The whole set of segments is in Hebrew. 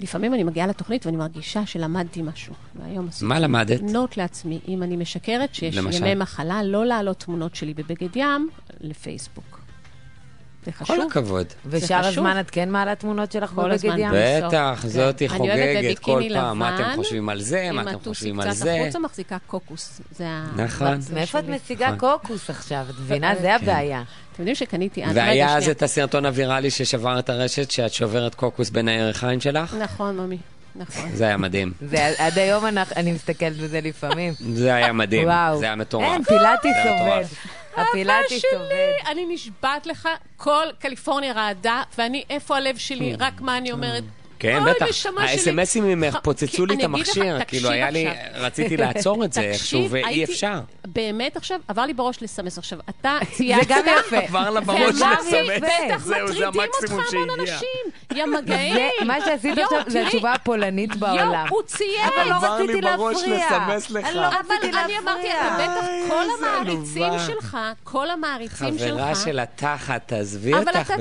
לפעמים אני מגיעה לתוכנית ואני מרגישה שלמדתי משהו. והיום עשיתי מה למדת? נוט לעצמי. אם אני משקרת שיש למשל? ימי מחלה, לא להעלות תמונות שלי בבגד ים לפייסבוק. זה חשוב. כל הכבוד. ושאר הזמן את כן מעלה תמונות שלך כל הזמן. בבגד ים? בטח, זאתי אני אוהבת חוגגת כל בביקיני פעם. מה לבן, אתם חושבים על זה? מה אתם חושבים על עם זה? הטוסי קצת החוצה מחזיקה קוקוס. נכון. מאיפה את משיגה קוקוס עכשיו? את מבינה? זה הבעיה. אתם יודעים שקניתי... והיה אז את הסרטון הוויראלי ששבר את הרשת, שאת שוברת קוקוס בין הירכיים שלך? נכון, ממי. נכון. זה היה מדהים. עד היום אני מסתכלת בזה לפעמים. זה היה מדהים. וואו. זה היה מטורף. אין, פילאטיס זה עובד. מטורף. הפילאטיס עובד. אני נשבעת לך, כל קליפורניה רעדה, ואני, איפה הלב שלי, רק מה אני אומרת. כן, אוי, בטח. נשמה שלי. האס-אמסים ממך פוצצו לי את אני אגיד לך, המכשיר. כאילו היה לי, רציתי לעצור את זה איכשהו, ואי אפשר. באמת עכשיו, עבר לי בראש לסמס עכשיו. אתה צייצת. זה גם יפה. עבר לה בראש לסמס. בטח זהו, זה מטרידים אותך המקסימום המון שהגיע. אנשים. יא מגעים. מה שעשית עכשיו זה התשובה הפולנית בעולם. הוא צייץ. אבל לא עבר לי רציתי בראש להפריע. לסמס לך. אני לא אבל רציתי אני אמרתי, להפריע. אתה בטח כל איזה המעריצים עלובה. שלך, כל המעריצים שלך. חברה של התחת, תעזבי אותך, אבל באמת.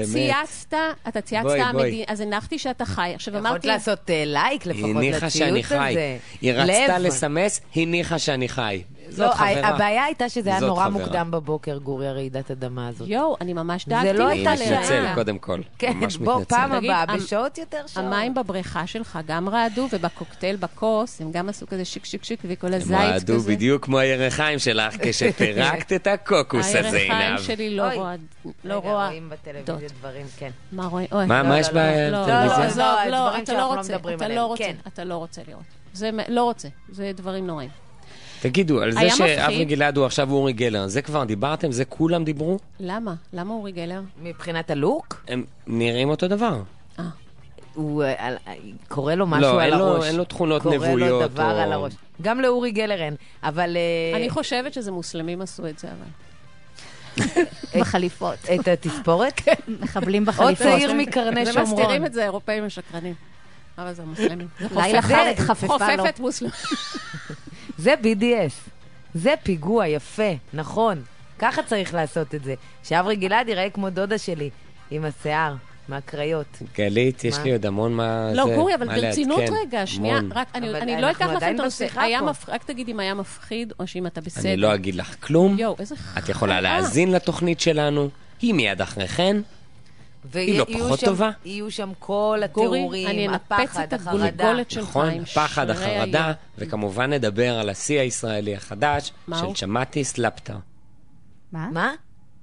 אתה צייצת, בואי. אז הנחתי שאתה חי. עכשיו יכולת אמרתי, לעשות לייק לפחות הניחה שאני לציוץ חי. הזה. היא רצתה לב. לסמס, הניחה שאני חי. לא, זאת חברה. הבעיה הייתה שזה היה זאת נורא חברה. מוקדם בבוקר, גורי, הרעידת אדמה הזאת. יואו, אני ממש דאגתי. לא אני הייתה מתנצל, שאלה. קודם כל. כן, ממש בוא, מתנצל. פעם תגיד, הבאה, בשעות יותר שעות. המים בבריכה שלך גם רעדו, ובקוקטייל בכוס, הם גם עשו כזה שיק שיק שיק, וכל הם הזית כזה. רעדו בדיוק כמו הירחיים שלך, כשפירקת את הקוקוס הזה, הירכיים עינב. שלי לא אוי. רואה. רגע, רואים בטלוויזיה דברים, כן. מה רואים? אוי. מה יש בטלוויזיה? עזוב, לא, דברים אתה שאנחנו לא לא רוצה, מדברים אתה עליהם. לא רוצה, כן. אתה לא רוצה לראות. זה לא רוצה, זה דברים נוראים. תגידו, על זה היה שאברי מפחיד. גלעד הוא עכשיו אורי גלר, זה כבר דיברתם? זה כולם דיברו? למה? למה אורי גלר? מבחינת הלוק, הם נראים אותו דבר. הוא קורא לו משהו לא, על הראש. אין לו תכונות קורא לו נבואיות. דבר על הראש. גם לאורי גלר אין, אבל... אני חושבת שזה מוסלמים עשו את זה, אבל. בחליפות. את התספורת? מחבלים או בחליפות. צעיר מקרני זה שומרון. מסתירים את זה, אירופאים משקרנים. אבל זה מוסלמים. לילה חרד חפפה לו. חופפת מוסלמים. זה BDS. זה פיגוע יפה, נכון. ככה צריך לעשות את זה. שאברי גלעד ייראה כמו דודה שלי, עם השיער, מהקריות. גלית, יש לי עוד המון מה זה. לא, גורי, אבל מה ברצינות לעדכן. רגע, שנייה, המון. רק אבל אני לא אנחנו אקח לכם עדיין את הנושא. בשיחה היה פה. רק תגיד אם היה מפחיד, או שאם אתה בסדר. אני לא אגיד לך כלום. יואו, איזה את יכולה להאזין לתוכנית שלנו, היא מיד אחריכן. היא לא ויהיו פחות שם- טובה. יהיו שם כל גורי, התיאורים, אני אנפץ הפחד, את החרדה. הגולגולת שלך נכון, עם פחד, שרירי החרדה, היום. וכמובן נדבר על השיא הישראלי החדש, מה של הוא? שמעתי סלפטר. מה?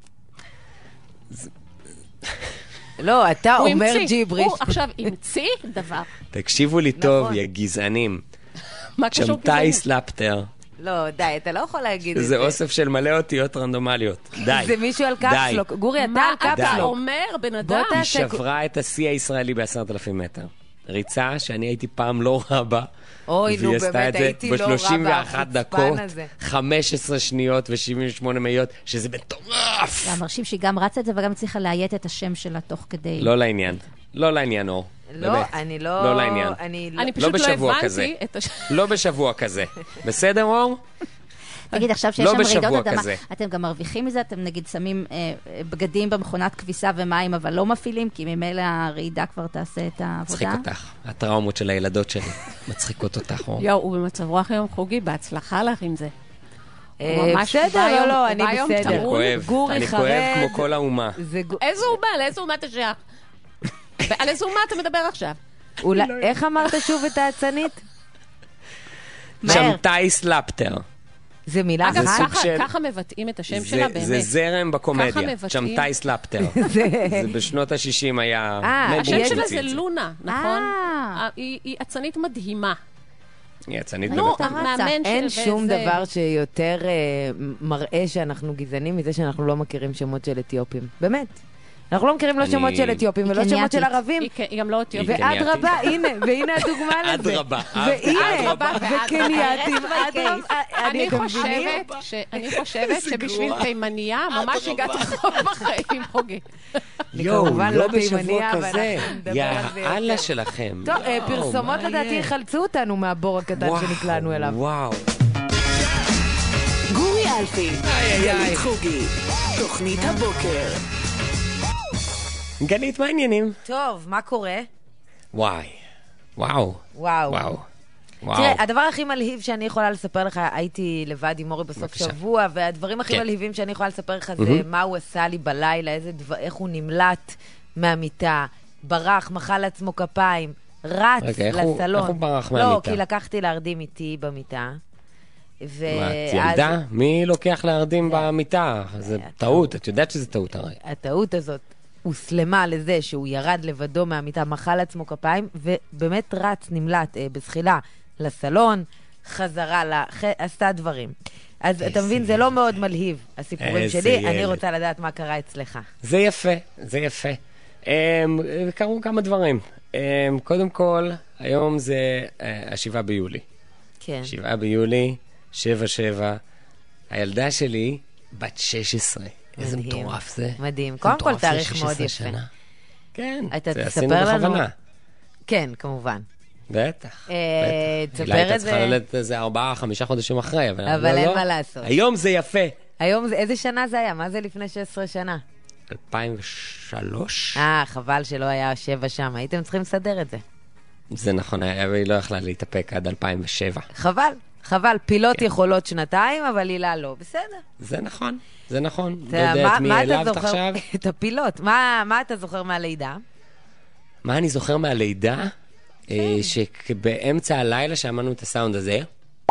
לא, אתה הוא אומר המציא, ג'יבריש. הוא עכשיו המציא דבר. תקשיבו לי טוב, נכון. יא גזענים. מה קשור שמתי סלפטר, לא, די, אתה לא יכול להגיד את זה זה. אוסף של מלא אותיות רנדומליות. די. זה מישהו על קפסלוק. גורי, אתה מה על אתה קפסלוק. אומר, בן אדם? בוא היא תעשה- שברה את השיא הישראלי ב10,000 מטר. ריצה שאני הייתי פעם לא רע בה. אוי, נו, והיא עשתה באמת, את זה הייתי לא רע ב-31 בחוצפן דקות, הזה. 15 שניות ו-78 מאיות, שזה מטורף. זה מרשים שהיא גם רצה את זה וגם הצליחה לאיית את השם שלה תוך כדי. לא לעניין. לא לעניין, אור. לא, באמת. אני לא... לא לעניין. אני פשוט לא בשבוע הבנתי כזה. את לא בשבוע כזה. בסדר, אור? תגיד, עכשיו שיש לא שם רעידות בשבוע אדמה, כזה. אתם גם מרוויחים מזה? אתם נגיד שמים בגדים במכונת כביסה ומים, אבל לא מפעילים, כי ממילא הרעידה כבר תעשה את מצחיק העבודה. אותך. הטראומות של הילדות שלי. מצחיקות אותך, אור. יואו, הוא במצב רוח היום חוגי, בהצלחה לך עם זה. הוא ממש בא בסדר, היום- לא, הוא אני בא היום בסדר. אני טעון. כואב. גורי אני חרד. כואב כמו כל האומה. זה איזה אומה? לאיזה אומה אתה שייך? על איזה אומה אתה מדבר עכשיו? אולי... איך אמרת שוב את האצנית? שמתי סלפטר. זה מילה אגב, סוג ככה- של- ככה מבטאים את השם שלה, באמת. זה זרם ככה בקומדיה. מבטאים. שמתי סלפטר. זה בשנות ה-60 היה... מלבורן השם שלה הוציא זה את לונה, נכון? היא אצנית מדהימה. היא אצנית נו, באמת. המאמן אין של- שום וזה- דבר שיותר מראה שאנחנו גזענים מזה שאנחנו לא מכירים שמות של אתיופים. באמת. אנחנו לא מכירים לא אני- שמות של אתיופים היא ולא שמות של קנייתית. ערבים. היא גם לא אתיופית. קנייתית. ואדרבה, הנה, והנה הדוגמה לזה. אדרבה, והנה, אדרבה, וקנייתים, אדרבה. אני חושבת שבשביל תימניה ממש הגעת רחוק בחיים, חוגי. יואו, כמובן לא לא בשבוע תימניה, אבל כזה. אנחנו נדבר יא על זה יותר. אללה שלכם. טוב, יואו, פרסומות מה לדעתי יהיה? יחלצו אותנו מהבור הקטן וואו, שנקלענו אליו. וואו. גורי אלפי, איי. גלית חוגי, תוכנית הבוקר. גלית, מה העניינים? טוב, מה קורה? וואי. וואו. וואו. וואו. וואו. תראה, הדבר הכי מלהיב שאני יכולה לספר לך, הייתי לבד עם מורי בסוף בבקשה. שבוע, והדברים הכי כן. מלהיבים שאני יכולה לספר לך זה מה הוא עשה לי בלילה, איך הוא נמלט מהמיטה, ברח, מחא לעצמו כפיים, רץ רגע, איך לסלון. הוא ברח לא, מהמיטה? כי לקחתי להרדים איתי במיטה. מה, את ילדה? מי לוקח להרדים במיטה? זה טעות, את יודעת שזה טעות הרי. הטעות הזאת הוסלמה לזה שהוא ירד לבדו מהמיטה, מחא לעצמו כפיים, ובאמת רץ, נמלט בזחילה לסלון, חזרה, עשתה דברים. אז אתה מבין, זה לא מאוד מלהיב, הסיפורים איזה שלי. ילד. אני רוצה לדעת מה קרה אצלך. זה יפה, זה יפה. קרו כמה דברים. קודם כל, היום זה 7 ביולי. כן. 7 ביולי, 7-7. הילדה שלי בת 16. איזה מדהים. מטורף זה. מדהים. זה קודם כל, מטורף, זה תאריך 16 מאוד יפה. שנה. כן, אתה זה תספר עשינו לנו- בכוונה. כן, כמובן. בטח. תספר אולי הייתה את צריכה זה. ללדת איזה 4-5 חודשים אחרי, אבל אבל לא, אין לא. מה לעשות. היום זה יפה. היום, איזה שנה זה היה? מה זה לפני 16 שנה? 2003? חבל שלא היה 7 שם. הייתם צריכים לסדר את זה. זה נכון, היא לא יכלה להתאפק עד 2007. חבל. חבל. פילות כן. יכולות 2, אבל הילה לא. בסדר. זה נכון, זה נכון. אתה לא יודע, יודעת מי מה אתה העלבת זוכר? עכשיו. את הפילות. מה אתה זוכר מהלידה? מה אני זוכר מהלידה? שבאמצע הלילה שמענו את הסאונד הזה,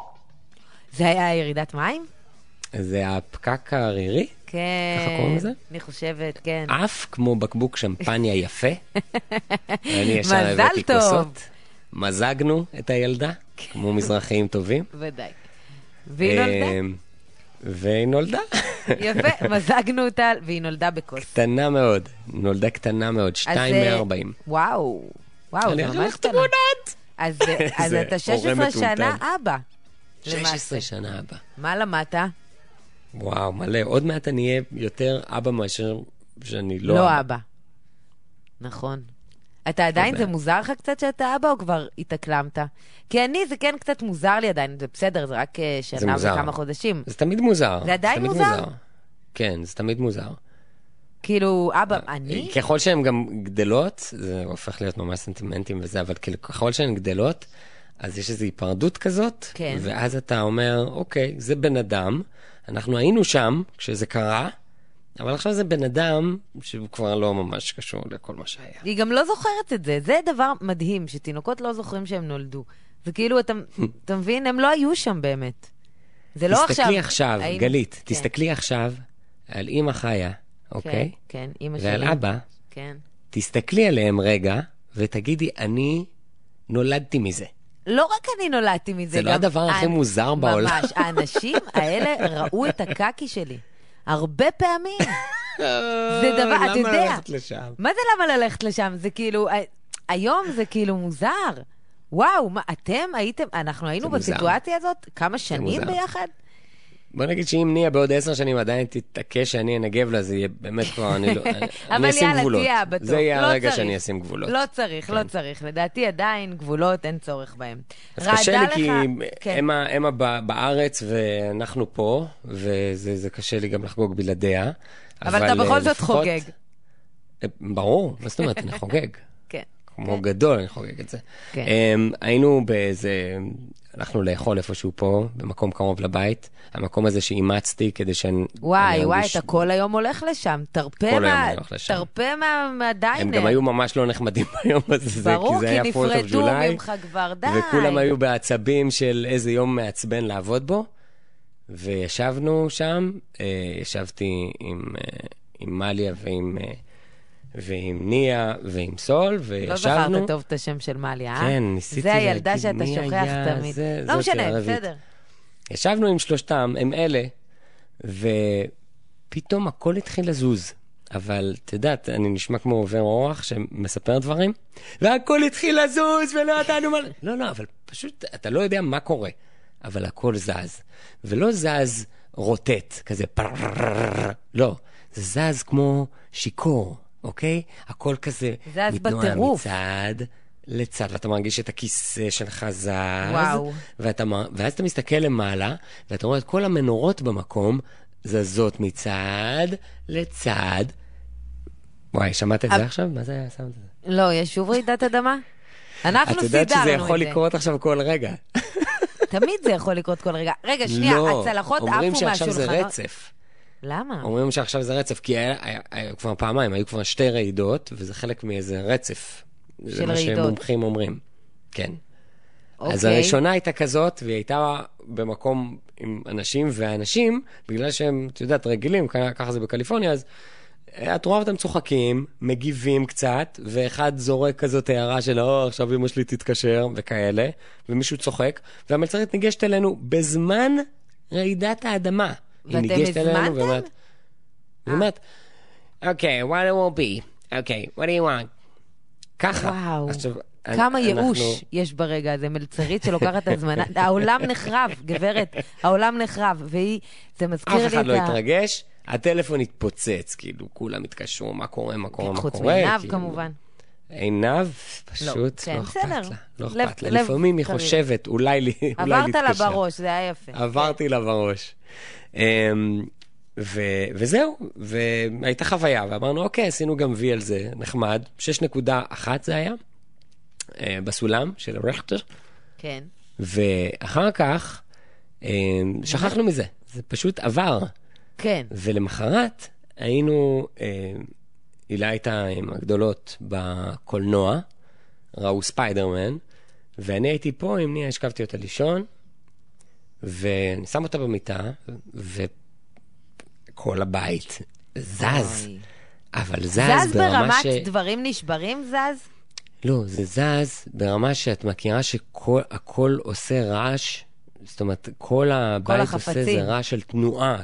זה היה ירידת מים? זה הפקק הרירי, כן. ככה קוראים לזה? אני חושבת, כן. אף כמו בקבוק שמפניה יפה. ואני ישר מזל הבאתי טוב. כוסות. מזגנו את הילדה, כמו מזרחיים טובים. ודאי. והיא נולדה? והיא נולדה. יפה, מזגנו אותה, והיא נולדה בכוס. קטנה מאוד. נולדה קטנה מאוד, 2.140. וואו. וואו, אני זה אראה ממש לך קטנה. תמונות. אז זה אתה הורה 16 שנה מטומטם. אבא. 16 שנה אבא. מה למדת? וואו, מלא. עוד מעט אני אהיה יותר אבא מאשר שאני לא לא אבא. אבא. נכון. אתה עדיין, תודה. זה מוזר לך קצת שאתה אבא, או כבר התאקלמת? כי אני, זה כן קצת מוזר לי עדיין, זה בסדר, זה רק שנה מוזר. וכמה חודשים. זה תמיד מוזר. זה עדיין תמיד מוזר? כן, זה תמיד מוזר. כאילו, אבא, אני? ככל שהן גם גדלות, זה הופך להיות ממש סנטימנטים וזה, אבל ככל שהן גדלות, אז יש איזו היפרדות כזאת, כן. ואז אתה אומר, אוקיי, זה בן אדם, אנחנו היינו שם כשזה קרה, אבל עכשיו זה בן אדם שהוא כבר לא ממש קשור לכל מה שהיה. היא גם לא זוכרת את זה. זה דבר מדהים, שתינוקות לא זוכרים שהם נולדו. זה כאילו, אתה מבין, הם לא היו שם באמת. זה לא עכשיו... תסתכלי עכשיו, היינו- גלית, כן. תסתכלי עכשיו על אמא חיה, אוקיי? כן, אמא שלי. ועל אבא, כן. תסתכלי עליהם רגע, ותגידי, אני נולדתי מזה. לא רק אני נולדתי מזה, זה לא גם הדבר הכי מוזר בעולם. ממש, האנשים האלה ראו את הקקי שלי. הרבה פעמים. זה דבר, אתה יודע. למה ללכת לשם? מה זה למה ללכת לשם? זה כאילו, היום זה כאילו מוזר. וואו, מה, אתם הייתם, אנחנו היינו זה מוזר. בסיטואציה הזאת כמה שנים מוזר. ביחד? בוא נגיד שאם נהיה בעוד 10 שנים עדיין תתעקש שאני אנגב לה, זה יהיה באמת כבר, אני לא... אבל אני אשים יאללה, גבולות. תהיה אבא טוב. זה יהיה לא הרגע צריך. שאני אשים גבולות. לא צריך, לא צריך. לדעתי עדיין גבולות, אין צורך בהם. אז קשה לי כי כן. אמה בארץ ואנחנו פה, וזה קשה לי גם לחגוג בלעדיה. אבל אתה בכל זאת לפחות- חוגג. ברור, מה זאת אומרת, אני חוגג. כן. כמו גדול, אני חוגג את זה. כן. היינו באיזה... הלכנו לאכול איפשהו פה, במקום קרוב לבית. המקום הזה שאימצתי כדי שאני... וואי, אני וואי, ארגיש- אתה כל היום הולך לשם. תרפה כל היום אני הולך לשם. תרפה מהדיינר. הם גם היו ממש לא נחמדים ביום הזה, ברור, כי זה היה כי 4th of נפרדו July, ממך כבר, די. וכולם היו בעצבים של איזה יום מעצבן לעבוד בו, וישבנו שם, ישבתי עם מליה ועם ניה ועם סול, לא וישבנו... זכרת טוב את השם של מליה, אה? כן, ניסיתי זה הילדה להגיד שאתה מי שוכח היה, תמיד. זה- לא זאת משנה, הערבית. בסדר. ישבנו עם שלושתם, הם אלה, ופתאום הכל התחיל לזוז. אבל, את יודעת, אני נשמע כמו עובר אורח שמספר דברים, והכל התחיל לזוז ולא ידענו מה... לא, אבל פשוט, אתה לא יודע מה קורה, אבל הכל זז. ולא זז רוטט, כזה פרררררר, לא. זה זז כמו שיקור, אוקיי? הכל כזה זז מתנועה בטירוף. מצד לצד, ואתה מרגיש את הכיסא שלך זז. וואו. ואז אתה מסתכל למעלה, ואתה רואה את כל המנורות במקום, זזות מצד לצד. וואי, שמעת את זה עכשיו? מה זה היה הסאונד הזה? לא, יש שוב רעידת אדמה? אנחנו את יודעת שזה סידרנו יכול את זה. לקרות עכשיו כל רגע. תמיד זה יכול לקרות כל רגע. רגע, שנייה, הצלחות עפו אומרים מהשולחנות. שעכשיו זה רצף. למה? אומרים שעכשיו זה רצף, כי היה כבר פעמיים, היו כבר 2 רעידות, וזה חלק מאיזה רצף. זה מה שמומחים אומרים. כן. אז הראשונה הייתה כזאת, והיא הייתה במקום עם אנשים, והאנשים, בגלל שהם, את יודעת, רגילים, ככה זה בקליפורניה, אז את רואה אותם צוחקים, מגיבים קצת, ואחד זורק כזאת הערה של, עכשיו אמא שלי תתקשר, וכאלה, ומישהו צוחק, והמלצרית ניגשת אלינו בזמן רעידת האדמה. ואתם הזמנתם? ואומרת, אוקיי, what it will be? אוקיי, what do you want? ככה. וואו. עכשיו, כמה ייאוש יש ברגע הזה, מלצרית שלוקחת את הזמנה. העולם נחרב, גברת, העולם נחרב, והיא, זה מזכיר לי את אף אחד לא התרגש, הטלפון התפוצץ, כאילו, כולם התקשרו, מה קורה, מה קורה, מה קורה. חוץ מעיניו, כמובן. עינב, פשוט לא אכפת לה. לא אכפת לה. לפעמים היא חושבת, אולי להתקשר. עברת לה בראש, זה היה יפה. עברתי לה בראש. וזהו, והייתה חוויה, ואמרנו, אוקיי, עשינו גם וי על זה, נחמד, 6.1 זה היה, בסולם של רכטר. כן. ואחר כך, שכחנו מזה, זה פשוט עבר. כן. ולמחרת, היינו, הילה הייתה עם הגדולות בקולנוע, ראו ספיידרמן, ואני הייתי פה עם ניה, השכבתי אותה לישון, ואני שם אותה במיטה, וכל הבית זז. אבל זז ברמה ברמת דברים נשברים זז? לא, זה זז ברמה שאת מכירה שהכל עושה רעש, זאת אומרת, כל הבית עושה זה רעש של תנועה,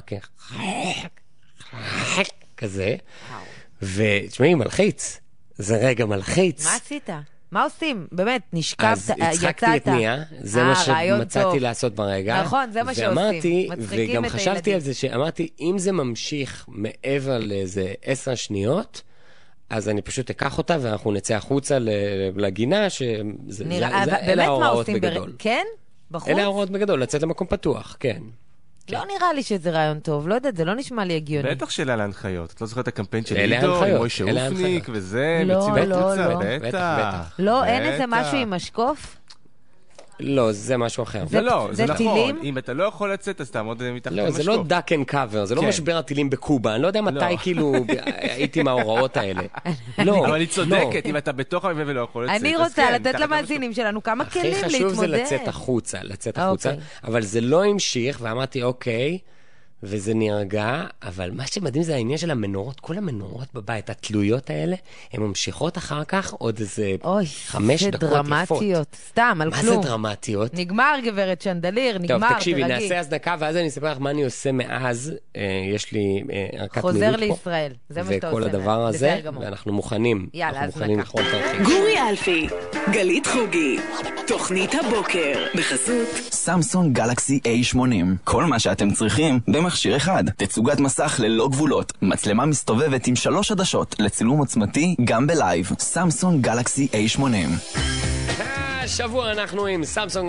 כזה. ותשמעי, מלחיץ. זה רגע מלחיץ. מה עשית? מה עושים? באמת, נשכבת, אז הצחקתי את ניה, זה מה שמצאתי לעשות ברגע. נכון, זה מה שעושים. וגם חשבתי על זה, שאמרתי, אם זה ממשיך מעבר לאיזה 10 שניות, אז אני פשוט אקח אותה, ואנחנו נצא החוצה לגינה, אלה ההוראות בגדול. כן? בחוץ? אלה ההוראות בגדול, לצאת למקום פתוח, כן. לא נראה לי שזה רעיון טוב, לא יודעת, זה לא נשמע לי הגיוני. בטח שאלה להנחיות. את לא זוכרת את הקמפיין של עידו, עם מוישה אופניק וזה, בטח. לא, אין איזה משהו עם משקוף? לא, זה משהו אחר. זה טילים? אם אתה לא יכול לצאת, אז תעמוד מתחת למשקוף. לא, זה לא duck and cover, זה לא משבר הטילים בקובה. אני לא יודע מתי כאילו הייתי עם ההוראות האלה. לא. אבל היא צודקת, אם אתה בתוך המבנה ולא יכול לצאת. אני רוצה לתת למאזינים שלנו כמה כלים להתמודד. הכי חשוב זה לצאת החוצה, אבל זה לא המשיך, ואמרתי, אוקיי, וזה נרגע, אבל מה שמדהים זה העניין של המנורות, כל המנורות בבית, התלויות האלה, הן ממשיכות אחר כך עוד איזה 5 דקות יפות. זה דרמטיות, סתם, על כלום. מה זה דרמטיות? נגמר, גברת שנדליר, נגמר, טוב, תקשיבי, נעשה הזדקה, ואז אני אספר לך מה אני עושה מאז, יש לי ערכת מילוט פה. חוזר לישראל, זה מה שאתה עושה. וכל הדבר הזה, ואנחנו מוכנים. יאללה, אז נקח. גורי אלפי, גלית חוגי, תוכנית הבוקר, בחסות סמסונג גלקסי A80. כל מה שאתם צריכים במכשיר אחד. תצוגת מסך ללא גבולות, מצלמה מסתובבת עם 3 עדשות לצילום עוצמתי גם בלייב. סמסונג גלקסי A80. השבוע אנחנו עם סמסונג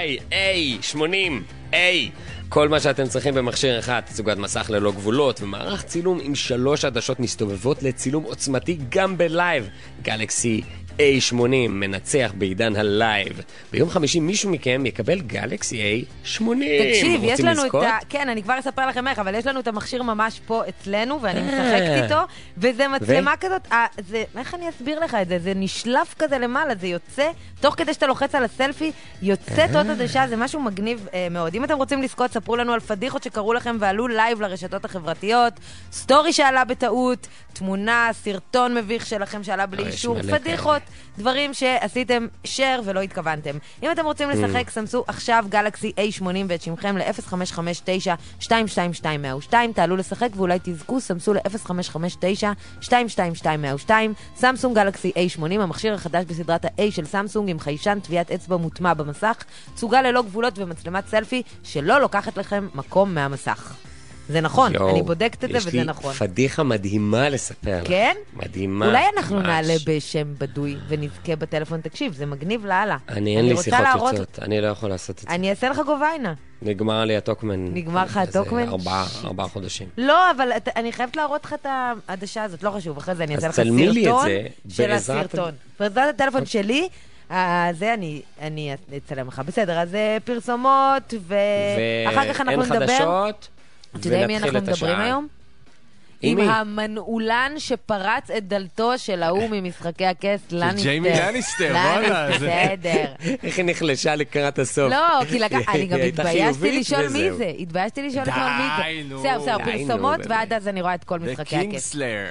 A80. כל מה שאתם צריכים במכשיר אחד, תצוגת מסך ללא גבולות ומערך צילום עם 3 עדשות מסתובבות לצילום עוצמתי גם בלייב. גלקסי A80 מנצח בעידן הלייב. ביום חמישי מישהו מכם יקבל גלקסי A80. תקשיב, יש לנו את כן, אני כבר אספר לכם איך, אבל יש לנו את המכשיר ממש פה אצלנו, ואני משחקת איתו, וזה מצלמה כזאת, איך אני אסביר לך את זה? זה נשלף כזה למעלה, זה יוצא, תוך כדי שאתה לוחץ על הסלפי, יוצאת עוד עדשה, זה משהו מגניב מאוד. אם אתם רוצים לזכות, ספרו לנו על פדיחות שקראו לכם ועלו לייב לרשתות החברתיות, סטורי שעלה בטעות, תמונה, סרטון מביך שלכם שעלה בלי אישור, פדיחות, דברים שעשיתם share ולא התכוונתם. אם אתם רוצים לשחק, סמסו עכשיו גלקסי A80 ואת שמכם ל-0559-222-102, תעלו לשחק ואולי תזכו, סמסו ל-0559-222-102, סמסונג גלקסי A80, המכשיר החדש בסדרת ה-A של סמסונג עם חיישן טביעת אצבע מוטמע במסך, צוגה ללא גבולות ומצלמת סלפי שלא לוקחת לכם מקום מהמסך. זה נכון, אני בודקת את זה וזה נכון. יש לי פדיחה מדהימה לספר לך. כן? מדהימה. אולי אנחנו נעלה בשם בדוי ונזכה בטלפון, תקשיב, זה מגניב לאללה. אין לי שיחות יוצאות, אני לא יכול לעשות את זה. אני אעשה לך גוביינה. נגמר לי הטוקמן. נגמר לך הטוקמן? 4 חודשים. לא, אבל אני חייבת להראות לך את העדשה הזאת, לא חשוב, אחרי זה אני אעשה לך סרטון של הסרטון. בעזרת הטלפון שלי, זה אני אצלם לך. בסדר, אז פרסומות, ואחר כך אנחנו נדבר. ואין חדשות, אתה יודע מי אנחנו מדברים היום? עם המנעולן שפרץ את דלתו של ההוא ממשחקי הכס, לניסטר. של ג'יימי לניסטר, וואלה. בסדר. איך היא נחלשה לקראת הסוף. לא, כי אני גם התביישתי לשאול מי זה. התביישתי לשאול אתמול מי זה. די, נו. זהו, פרסומות, ועד אז אני רואה את כל משחקי הכס. קינגסלר.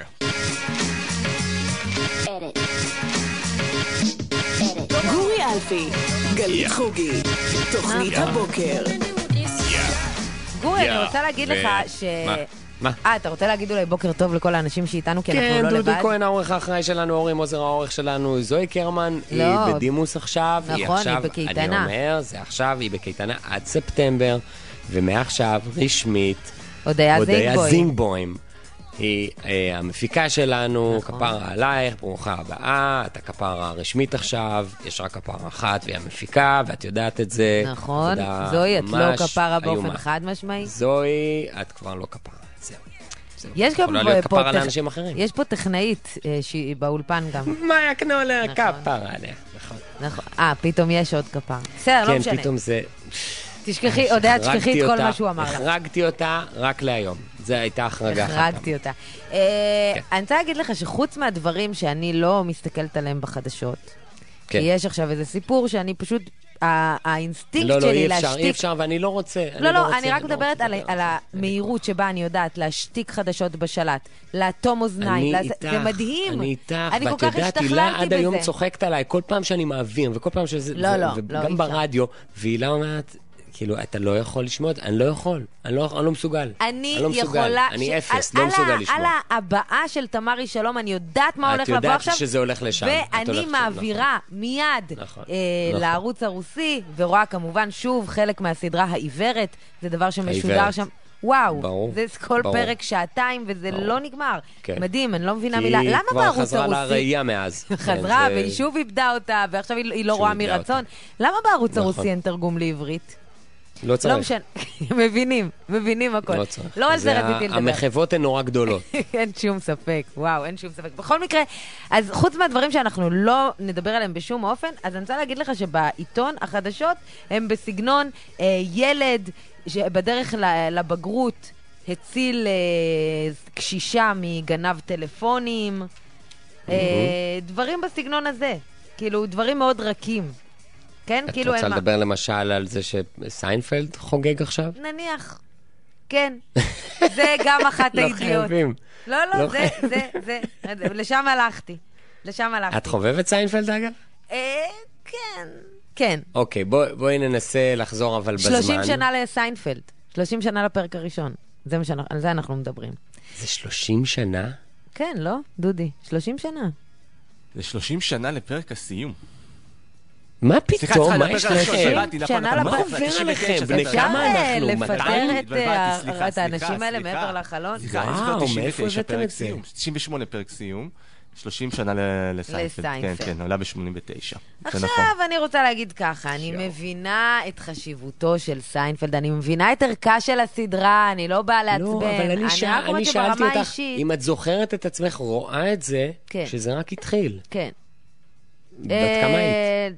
גורי אלפי, גלית חוגי, תוכנית הבוקר. גורי, אני רוצה להגיד לך ש... מה? אתה רוצה להגיד אולי בוקר טוב לכל האנשים שאיתנו, כי אנחנו לא לבד? כן, דודי כהן העורך האחראי שלנו, אורי מוזר העורך שלנו, זוהי קרמן, היא בדימוס עכשיו, נכון, היא בקייטנה. אני אומר, זה עכשיו, היא בקייטנה עד ספטמבר, ומעכשיו רשמית, הודיה זינגבוים. היא המפיקה שלנו, כפרה עלייך, ברוכה הבאה, את הכפרה הרשמית עכשיו, יש רק כפרה אחת והיא המפיקה, ואת יודעת את זה. נכון, זוהי, את לא כפרה באופן חד משמעי. זוהי, את כבר לא כפרה, זהו. יש גם יכולה להיות כפרה לאנשים אחרים. יש פה טכנאית שהיא באולפן גם. מה יקנו לכפרה עליה, נכון. פתאום יש עוד כפרה. בסדר, לא משנה. כן, פתאום זה... תשכחי, הודיה, תשכחי את כל מה שהוא אמר לך. החרגתי אותה רק להיום. זו הייתה החרגה. החרגתי אותה. אני רוצה להגיד לך שחוץ מהדברים שאני לא מסתכלת עליהם בחדשות, כי יש עכשיו איזה סיפור שאני פשוט, האינסטינקט שלי להשתיק... אי אפשר, ואני לא רוצה. לא, אני רק מדברת על המהירות שבה אני יודעת להשתיק חדשות בשלט, לאטום אוזניים, זה מדהים. אני איתך, ואת יודעת, הילה עד היום צוחקת עליי, כל פעם שאני מעביר, וכל פעם שזה... וגם ברדיו, והילה אומרת... כאילו, אתה לא יכול לשמוע, אני לא יכול, אני לא מסוגל. אני יכולה... אני אפס, לא מסוגל לשמוע. על הבאה של תמרי שלום, אני יודעת מה הולך לבוא עכשיו. את יודעת שזה הולך לשם. ואני מעבירה מיד לערוץ הרוסי, ורואה כמובן שוב חלק מהסדרה העיוורת, זה דבר שמשודר שם. וואו, זה כל פרק שעתיים, וזה לא נגמר. מדהים, אני לא מבינה מילה. למה בערוץ הרוסי... היא כבר חזרה לראייה מאז. חזרה, והיא שוב איבדה אותה, ועכשיו היא לא רואה מרצון. למה בערוץ הרוסי אין תרגום לעברית? לא צריך. לא משנה, מבינים הכל. לא צריך. לא על זה רציתי לדבר. המחוות הן נורא גדולות. אין שום ספק, וואו, אין שום ספק. בכל מקרה, אז חוץ מהדברים שאנחנו לא נדבר עליהם בשום אופן, אז אני רוצה להגיד לך שבעיתון החדשות הם בסגנון ילד שבדרך לבגרות הציל קשישה מגנב טלפונים, דברים בסגנון הזה, כאילו דברים מאוד רכים. כן, את רוצה לדבר למשל על זה שסיינפלד חוגג עכשיו? נניח, כן. זה גם אחת הידיעות. לא חייבים. לא, זה, לשם הלכתי. את חובבת סיינפלד אגב? כן. אוקיי, בואי ננסה לחזור אבל בזמן. 30 שנה לסיינפלד. 30 שנה לפרק הראשון. על זה אנחנו מדברים. זה 30 שנה? כן, לא, דודי? 30 שנה. זה 30 שנה לפרק הסיום. מה פתאום? מה יש לכם? שנה מה עובר עליכם? בני כמה אנחנו? לפטר את האנשים האלה מעבר לחלון? וואו, מאיפה הבאתם את זה? 98 פרק סיום, 30 שנה לסיינפלד. כן, עולה ב-89. עכשיו אני רוצה להגיד ככה, אני מבינה את חשיבותו של סיינפלד, אני מבינה את ערכה של הסדרה, אני לא באה לעצבן. לא, אבל אני שאלתי אותך, אם את זוכרת את עצמך, רואה את זה, שזה רק התחיל. כן. בת כמה היית?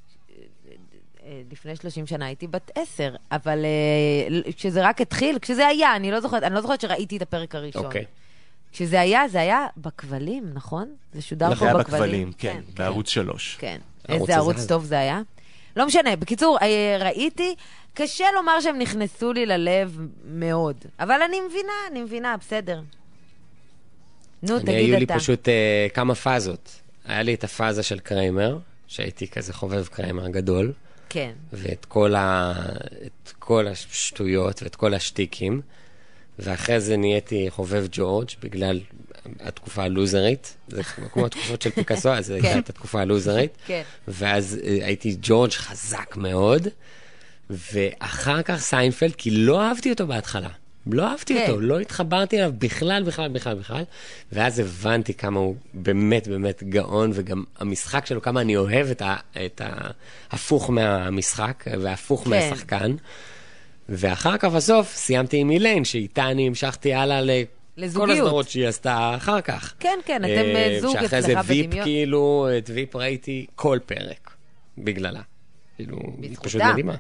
לפני 30 שנה הייתי בת 10, אבל כשזה רק התחיל, כשזה היה, אני לא זוכרת שראיתי את הפרק הראשון. אוקיי. כשזה היה, זה היה בכבלים, נכון? זה שודר פה בכבלים. בכבלים, כן, בערוץ 3. כן. איזה ערוץ טוב זה היה? לא משנה, בקיצור, ראיתי, קשה לומר שהם נכנסו לי ללב מאוד, אבל אני מבינה, בסדר. נו, תגיד אתה. היו לי פשוט כמה פאזות. היה לי את הפאזה של קריימר, שהייתי כזה חובב קריימר גדול. כן. ואת כל השטויות ואת כל השטיקים. ואחרי זה נהייתי חובב ג'ורג' בגלל התקופה הלוזרית. זה כמו התקופות של פיקאסו, אז הייתה את התקופה הלוזרית. כן. ואז הייתי ג'ורג' חזק מאוד. ואחר כך סיינפלד, כי לא אהבתי אותו בהתחלה. לא אהבתי אותו, לא התחברתי אליו בכלל. ואז הבנתי כמה הוא באמת גאון, וגם המשחק שלו, כמה אני אוהב את ההפוך מהמשחק, וההפוך מהשחקן. ואחר כך בסוף סיימתי עם איליין, שאיתה אני המשכתי הלאה לכל הסדרות שהיא עשתה אחר כך. כן, אתם זוג אצלך בדמיון. שאחרי זה ויפ כאילו, את ויפ ראיתי כל פרק. בגללה. כאילו, היא פשוט בזכותה. מדהימה.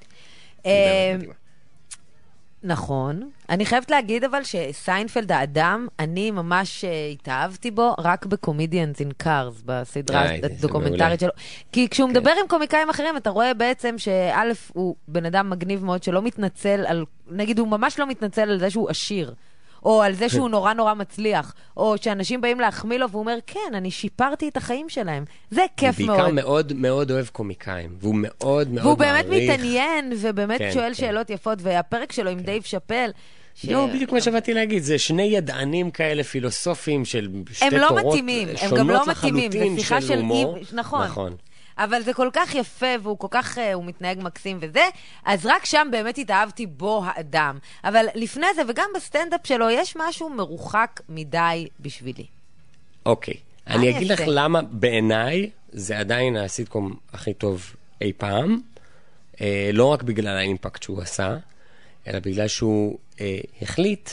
נכון. אני חייבת להגיד אבל שסיינפלד האדם, אני ממש התאהבתי בו רק בקומדיאנס אין קארס, בסדרה הדוקומנטרית שלו. כי כשהוא מדבר עם קומיקאים אחרים, אתה רואה בעצם שא' הוא בן אדם מגניב מאוד, שלא מתנצל על, נגיד הוא ממש לא מתנצל על זה שהוא עשיר, או על זה שהוא נורא נורא מצליח, או שאנשים באים להחמיא לו, והוא אומר, כן, אני שיפרתי את החיים שלהם. זה כיף מאוד. בעיקר מאוד מאוד אוהב קומיקאים, והוא מאוד מאוד והוא באמת מעריך. מתעניין, ובאמת שואל שאלות יפות, והפרק שלו עם דייב שאפל, לא, בדיוק מה שבאתי להגיד, זה שני ידענים כאלה פילוסופיים של שתי הם תורות לא מתאימים, הם גם לא מתאימים, זה שיחה של הומור. נכון. אבל זה כל כך יפה, והוא כל כך, הוא מתנהג מקסים וזה, אז רק שם באמת התאהבתי בו האדם. אבל לפני זה, וגם בסטנדאפ שלו, יש משהו מרוחק מדי בשבילי. אוקיי. אני אגיד לך למה בעיניי זה עדיין הסיטקום הכי טוב אי פעם, לא רק בגלל האימפקט שהוא עשה, אלא בגלל שהוא החליט,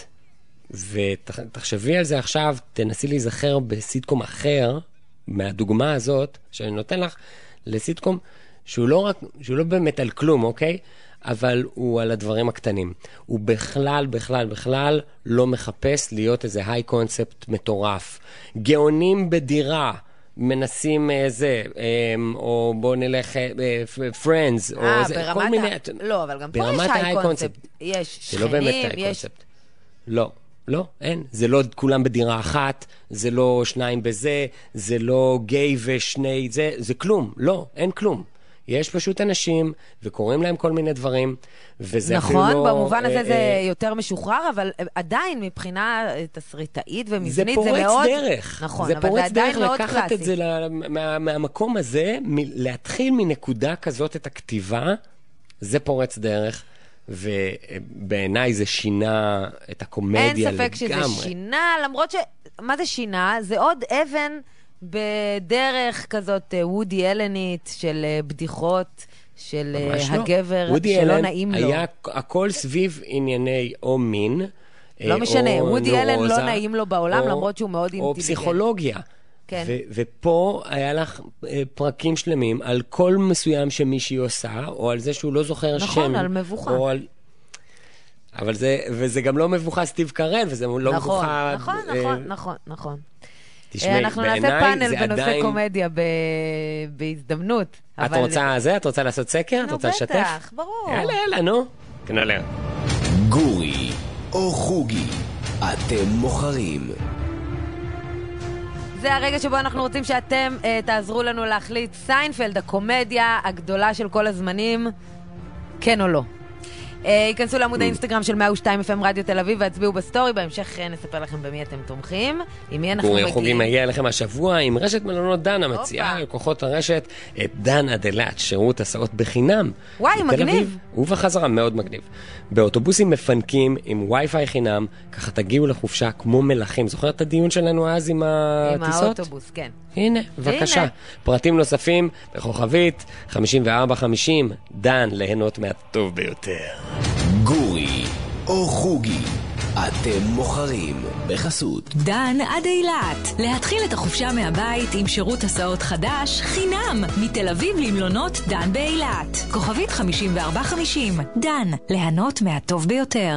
ותחשבי על זה עכשיו, תנסי להיזכר בסיטקום אחר, מהדוגמה הזאת, שאני נותן לך, לסיטקום, שהוא לא באמת על כלום, אוקיי? אבל הוא על הדברים הקטנים. הוא בכלל לא מחפש להיות איזה היי קונספט מטורף. גאונים בדירה, מנסים או בוא נלך פרנדס, או כל מיני... לא, אבל גם פה יש היי קונספט. יש שכנים, יש... לא, אין. זה לא כולם בדירה אחת, זה לא שניים בזה, זה לא גיי ושני, זה כלום. לא, אין כלום. יש פשוט אנשים, וקוראים להם כל מיני דברים, וזה אפילו לא... נכון, במובן הזה זה יותר משוחרר, אבל עדיין מבחינה תסריטאית ומבנית זה מאוד... זה פורץ דרך. נכון, זה אבל זה עדיין מאוד קלאסי. לקחת את זה מהמקום הזה, להתחיל מנקודה כזאת את הכתיבה, זה פורץ דרך. ובעיניי זה שינה את הקומדיה לגמרי. אין ספק שזה שינה, למרות ש... מה זה שינה? זה עוד אבן בדרך כזאת וודי אלנית של בדיחות, של הגבר שלא נעים לו. היה הכל סביב ענייני או מין, לא משנה, וודי אלן לא נעים לו בעולם, למרות שהוא מאוד אינטליגנט. או פסיכולוגיה. כן. ופה היה לך פרקים שלמים על כל מסוים שמישהי עושה, או על זה שהוא לא זוכר שם. נכון, על מבוכה. אבל זה גם לא מבוכה סטיב קרן, וזה לא מבוכה... נכון. תשמעי, אנחנו נעשה פאנל בנושא קומדיה בהזדמנות. את רוצה לעשות סקר? את רוצה לשתף? בטח, ברור. יאללה, נו. כנעלר. גורי או חוגי, אתם מוכרים. זה הרגע שבו אנחנו רוצים שאתם תעזרו לנו להחליט סיינפלד, הקומדיה הגדולה של כל הזמנים, כן או לא. ייכנסו לעמוד האינסטגרם של 102 FM רדיו תל אביב והצביעו בסטורי, בהמשך נספר לכם במי אתם תומכים, עם מי אנחנו מגיעים. חוגים מגיע לכם השבוע עם רשת מלונות דן, המציעה לכוחות הרשת את דן עד אילת, שירות הסעות בחינם. וואי, מגניב. ובחזרה מאוד מגניב. באוטובוסים מפנקים עם וי-פיי חינם, ככה תגיעו לחופשה כמו מלאכים. זוכר את הדיון שלנו אז עם הטיסות? עם האוטובוס, כן. הנה, בבקשה. פרטים נוספים בכוכבית 5450, דן, ליהנות מהטוב ביותר. גורי או חוגי, אתם מוכרים בחסות דן עד אילת. להתחיל את החופשה מהבית עם שירות הסעות חדש חינם מתל אביב למלונות דן באילת. כוכבית 5450, דן, ליהנות מהטוב ביותר.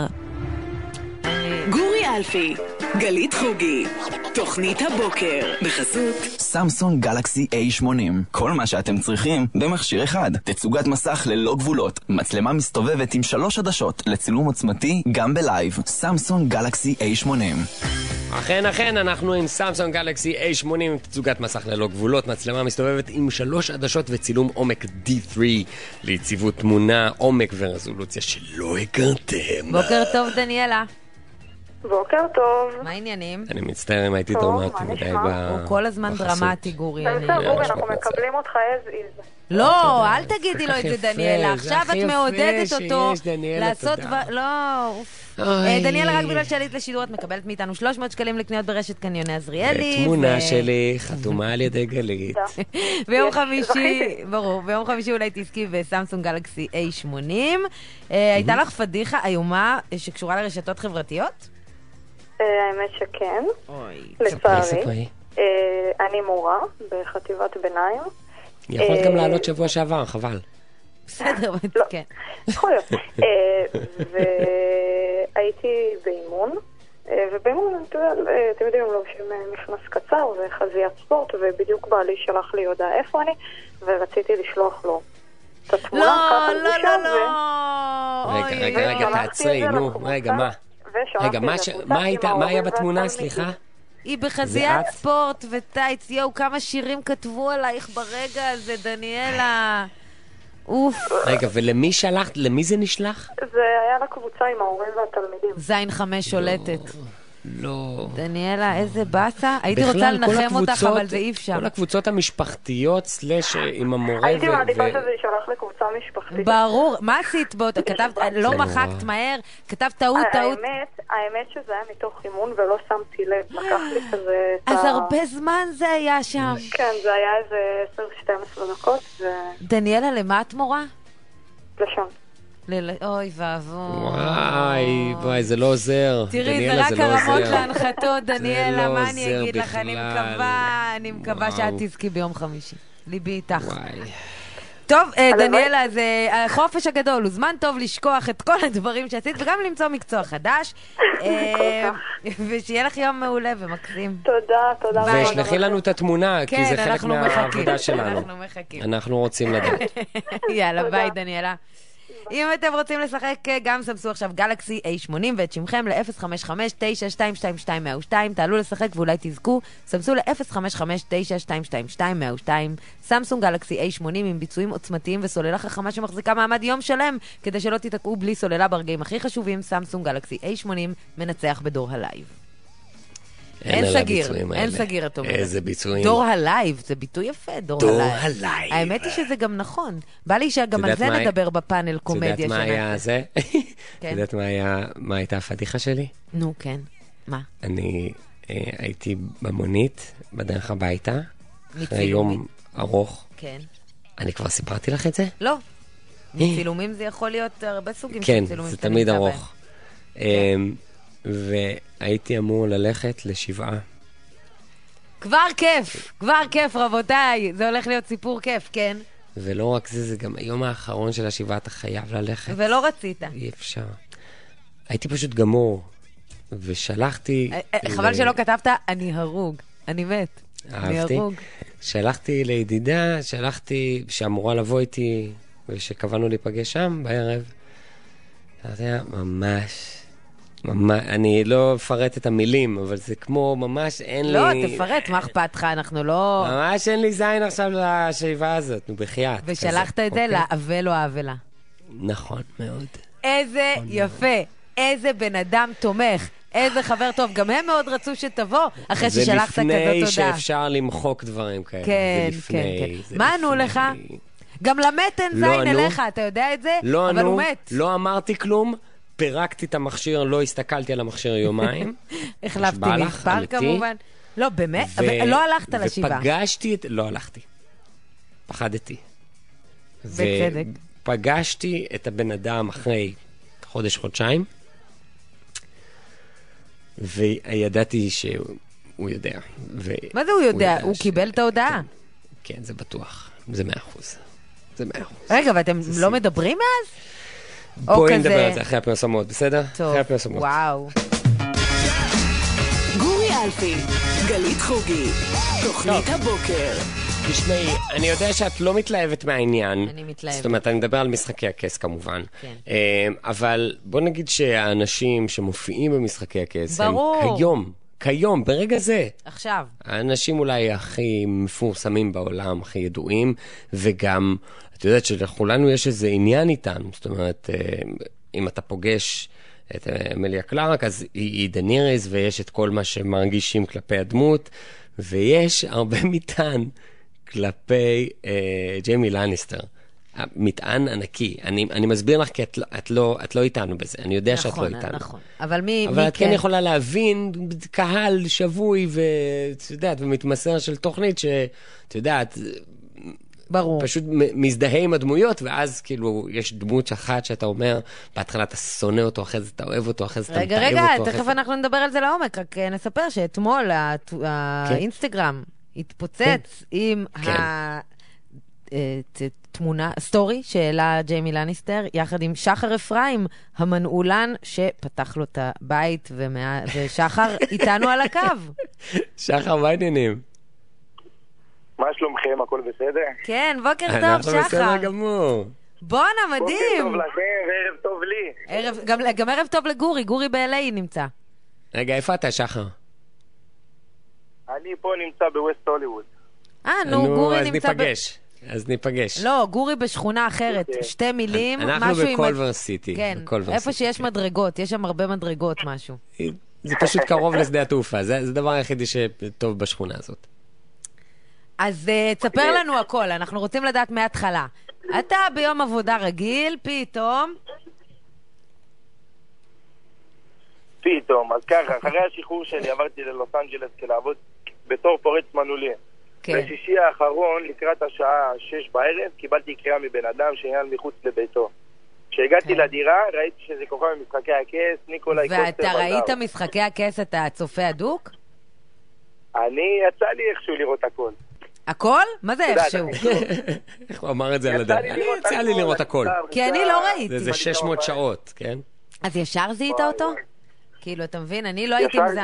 גורי אלפי, גלית חוגי, תוכנית הבוקר, בחסות סמסונג גלקסי A80. כל מה שאתם צריכים במכשיר אחד. תצוגת מסך ללא גבולות, מצלמה מסתובבת עם 3 עדשות לצילום עוצמתי גם בלייב. סמסונג גלקסי A80. אכן, אנחנו עם סמסונג גלקסי A80 עם תצוגת מסך ללא גבולות, מצלמה מסתובבת עם 3 עדשות וצילום עומק D3 ליציבות תמונה, עומק ורזולוציה שלא הכרתם. בוקר טוב, דניאלה. בוקר טוב. מה העניינים? אני מצטער אם הייתי דרמטי מדי הוא כל הזמן דרמטי, גורי. בסדר, גורי, אנחנו מקבלים אותך as is. לא, אל תגידי לו את זה, דניאלה. עכשיו את מעודדת אותו לעשות... לא, דניאלה, רק בגלל שעלית לשידור, את מקבלת מאיתנו 300 שקלים לקניות ברשת קניוני עזריאלי. תמונה שלי חתומה על ידי גלית. ביום חמישי, ברור, ביום חמישי אולי תזכי בסמסונג גלקסי A80. הייתה לך פדיחה איומה שקשורה לרשתות חברתיות? האמת שכן. לצערי. אני מורה בחטיבת ביניים. יכולת גם לעלות שבוע שעבר, חבל. בסדר, כן. יכול להיות. והייתי באימון, ובאימון, אתם יודעים, הם לובשים מכנס קצר וחזיית ספורט, ובדיוק בעלי שלח לי הודעה איפה אני, ורציתי לשלוח לו את התמונה, ככה לבושה, רגע, תעצרי, נו, רגע, מה? רגע, מה היה בתמונה, סליחה? היא בחזיית ספורט וטייץ, יואו, כמה שירים כתבו עלייך ברגע הזה, דניאלה. אוף. רגע, ולמי שלחת? למי זה נשלח? זה היה לקבוצה עם ההורים והתלמידים. זין 5 שולטת. לא. דניאלה, איזה באסה. הייתי רוצה לנחם אותך, אבל זה אי אפשר. כל הקבוצות המשפחתיות, סלש עם המורה הייתי מעדיפה שזה ישלח לקבוצה משפחתית. ברור. מה עשית בו? כתבת, לא מחקת מהר, כתבת טעות. האמת שזה היה מתוך אימון ולא שמתי לב. לקח לי כזה... אז הרבה זמן זה היה שם. כן, זה היה איזה 10-12 דקות. דניאלה, למה את מורה? לשון. אוי ואבוי. וואי, זה לא עוזר. תראי, זה רק הרמות להנחתות, דניאלה, מה אני אגיד לך? אני מקווה שאת תזכי ביום חמישי. ליבי איתך. טוב, דניאלה, זה החופש הגדול, הוא זמן טוב לשכוח את כל הדברים שעשית, וגם למצוא מקצוע חדש. ושיהיה לך יום מעולה ומקסים. תודה. ושלחי לנו את התמונה, כי זה חלק מהעבודה שלנו. אנחנו מחכים. אנחנו רוצים לדעת. יאללה, ביי, דניאלה. אם אתם רוצים לשחק, גם סמסו עכשיו גלקסי A80 ואת שמכם ל-055-9222-102. תעלו לשחק ואולי תזכו. סמסו ל-055-9222-102. סמסונג גלקסי A80 עם ביצועים עוצמתיים וסוללה חכמה שמחזיקה מעמד יום שלם, כדי שלא תתקעו בלי סוללה ברגעים הכי חשובים. סמסונג גלקסי A80 מנצח בדור הלייב. אין סגיר, את אומרת. איזה ביצועים. דור הלייב, זה ביטוי יפה, דור הלייב. האמת היא שזה גם נכון. בא לי שגם על זה נדבר בפאנל קומדיה שלנו. יודעת מה היה זה? יודעת מה הייתה הפדיחה שלי? נו, כן. מה? אני הייתי במונית, בדרך הביתה, אחרי יום ארוך. כן. אני כבר סיפרתי לך את זה? לא. מצילומים זה יכול להיות הרבה סוגים של צילומים. כן, זה תמיד ארוך. והייתי אמור ללכת לשבעה. כבר כיף, רבותיי. זה הולך להיות סיפור כיף, כן? ולא רק זה, זה גם היום האחרון של השבעה, אתה חייב ללכת. ולא רצית. אי אפשר. הייתי פשוט גמור, ושלחתי... חבל שלא כתבת, אני הרוג, אני מת. אהבתי. שלחתי לידידה, שאמורה לבוא איתי, ושקבענו להיפגש שם בערב. אתה יודע, ממש, אני לא אפרט את המילים, אבל זה כמו ממש אין לי... לא, תפרט, מה אכפת לך, אנחנו לא... ממש אין לי זין עכשיו לשאיבה הזאת, נו בחייאת. ושלחת את זה לאבל או האבלה. נכון, מאוד. איזה יפה, איזה בן אדם תומך, איזה חבר טוב. גם הם מאוד רצו שתבוא, אחרי ששלחת כזאת תודה. זה לפני שאפשר למחוק דברים כאלה. כן, כן. מה ענו לך? גם למת אין זין אליך, אתה יודע את זה? אבל הוא מת. לא אמרתי כלום. פירקתי את המכשיר, לא הסתכלתי על המכשיר יומיים. החלפתי מספר כמובן. לא, באמת? לא הלכת לשבעה. ופגשתי את... לא הלכתי. פחדתי. בצדק. ופגשתי את הבן אדם אחרי חודש-חודשיים, וידעתי שהוא יודע. מה זה הוא יודע? הוא קיבל את ההודעה? כן, זה בטוח. זה 100%. זה 100%. רגע, ואתם לא מדברים מאז? בואי נדבר על זה אחרי הפרסומות, בסדר? טוב, אחרי הפרסומות. וואו. גורי אלפי, גלית חוגי, תוכנית הבוקר. תשמעי, אני יודע שאת לא מתלהבת מהעניין. אני מתלהבת. זאת אומרת, אני מדבר על משחקי הכס כמובן. כן. אבל בוא נגיד שהאנשים שמופיעים במשחקי הכס, הם כיום, ברגע זה. עכשיו. האנשים אולי הכי מפורסמים בעולם, הכי ידועים, וגם... את יודעת שלכולנו יש איזה עניין איתם, זאת אומרת, אם אתה פוגש את אמיליה קלארק, אז היא דניריס, ויש את כל מה שמרגישים כלפי הדמות, ויש הרבה מטען כלפי ג'יימי לניסטר. מטען ענקי. אני מסביר לך, כי את לא איתנו בזה. אני יודע שאת לא איתנו. נכון, אבל מי אבל את כן יכולה להבין קהל שבוי, ואת יודעת, ומתמסר של תוכנית, שאת יודעת... ברור. פשוט מזדהה עם הדמויות, ואז כאילו יש דמות אחת שאתה אומר, בהתחלה אתה שונא אותו, אחרי זה אתה אוהב אותו, אחרי זה אתה מתאהב אותו. רגע, תכף אנחנו נדבר על זה לעומק, רק נספר שאתמול האינסטגרם התפוצץ עם תמונה, סטורי שהעלה ג'יימי לניסטר, יחד עם שחר אפרים, המנעולן שפתח לו את הבית, ושחר איתנו על הקו. שחר, מה העניינים? מה שלומכם? הכל בסדר? כן, בוקר טוב, שחר. אנחנו בסדר גמור. בונה, מדהים. בוקר טוב לכם וערב טוב לי. גם ערב טוב לגורי, גורי ב-LA נמצא. רגע, איפה אתה, שחר? אני פה נמצא בווסט הוליווד. נו, גורי אז נמצא אז ניפגש. לא, גורי בשכונה אחרת, שתי מילים. אנחנו בקולבר סיטי. כן, איפה שיש מדרגות, יש שם הרבה מדרגות, משהו. זה פשוט קרוב לשדה התעופה, זה הדבר היחידי שטוב בשכונה הזאת. אז תספר לנו הכל, אנחנו רוצים לדעת מההתחלה. אתה ביום עבודה רגיל, פתאום, אז ככה, אחרי השחרור שלי עברתי ללוס אנג'לס כלעבוד בתור פורץ מנעולים. בשישי האחרון, לקראת השעה 6 בערב, קיבלתי קריאה מבן אדם שעניין מחוץ לביתו. כשהגעתי לדירה, ראיתי שזה כוכב ממשחקי הכס, ניקולאי קוסטר. ואתה ראית משחקי הכס, אתה צופה הדוק? אני, יצא לי איכשהו לראות הכל. הכל? מה זה איכשהו? איך הוא אמר את זה על הדעת? אני יצא לי לראות הכל. כי אני לא ראיתי. זה 600 שעות, כן? אז ישר זיהית אותו? כאילו, אתה מבין? אני לא הייתי מזה.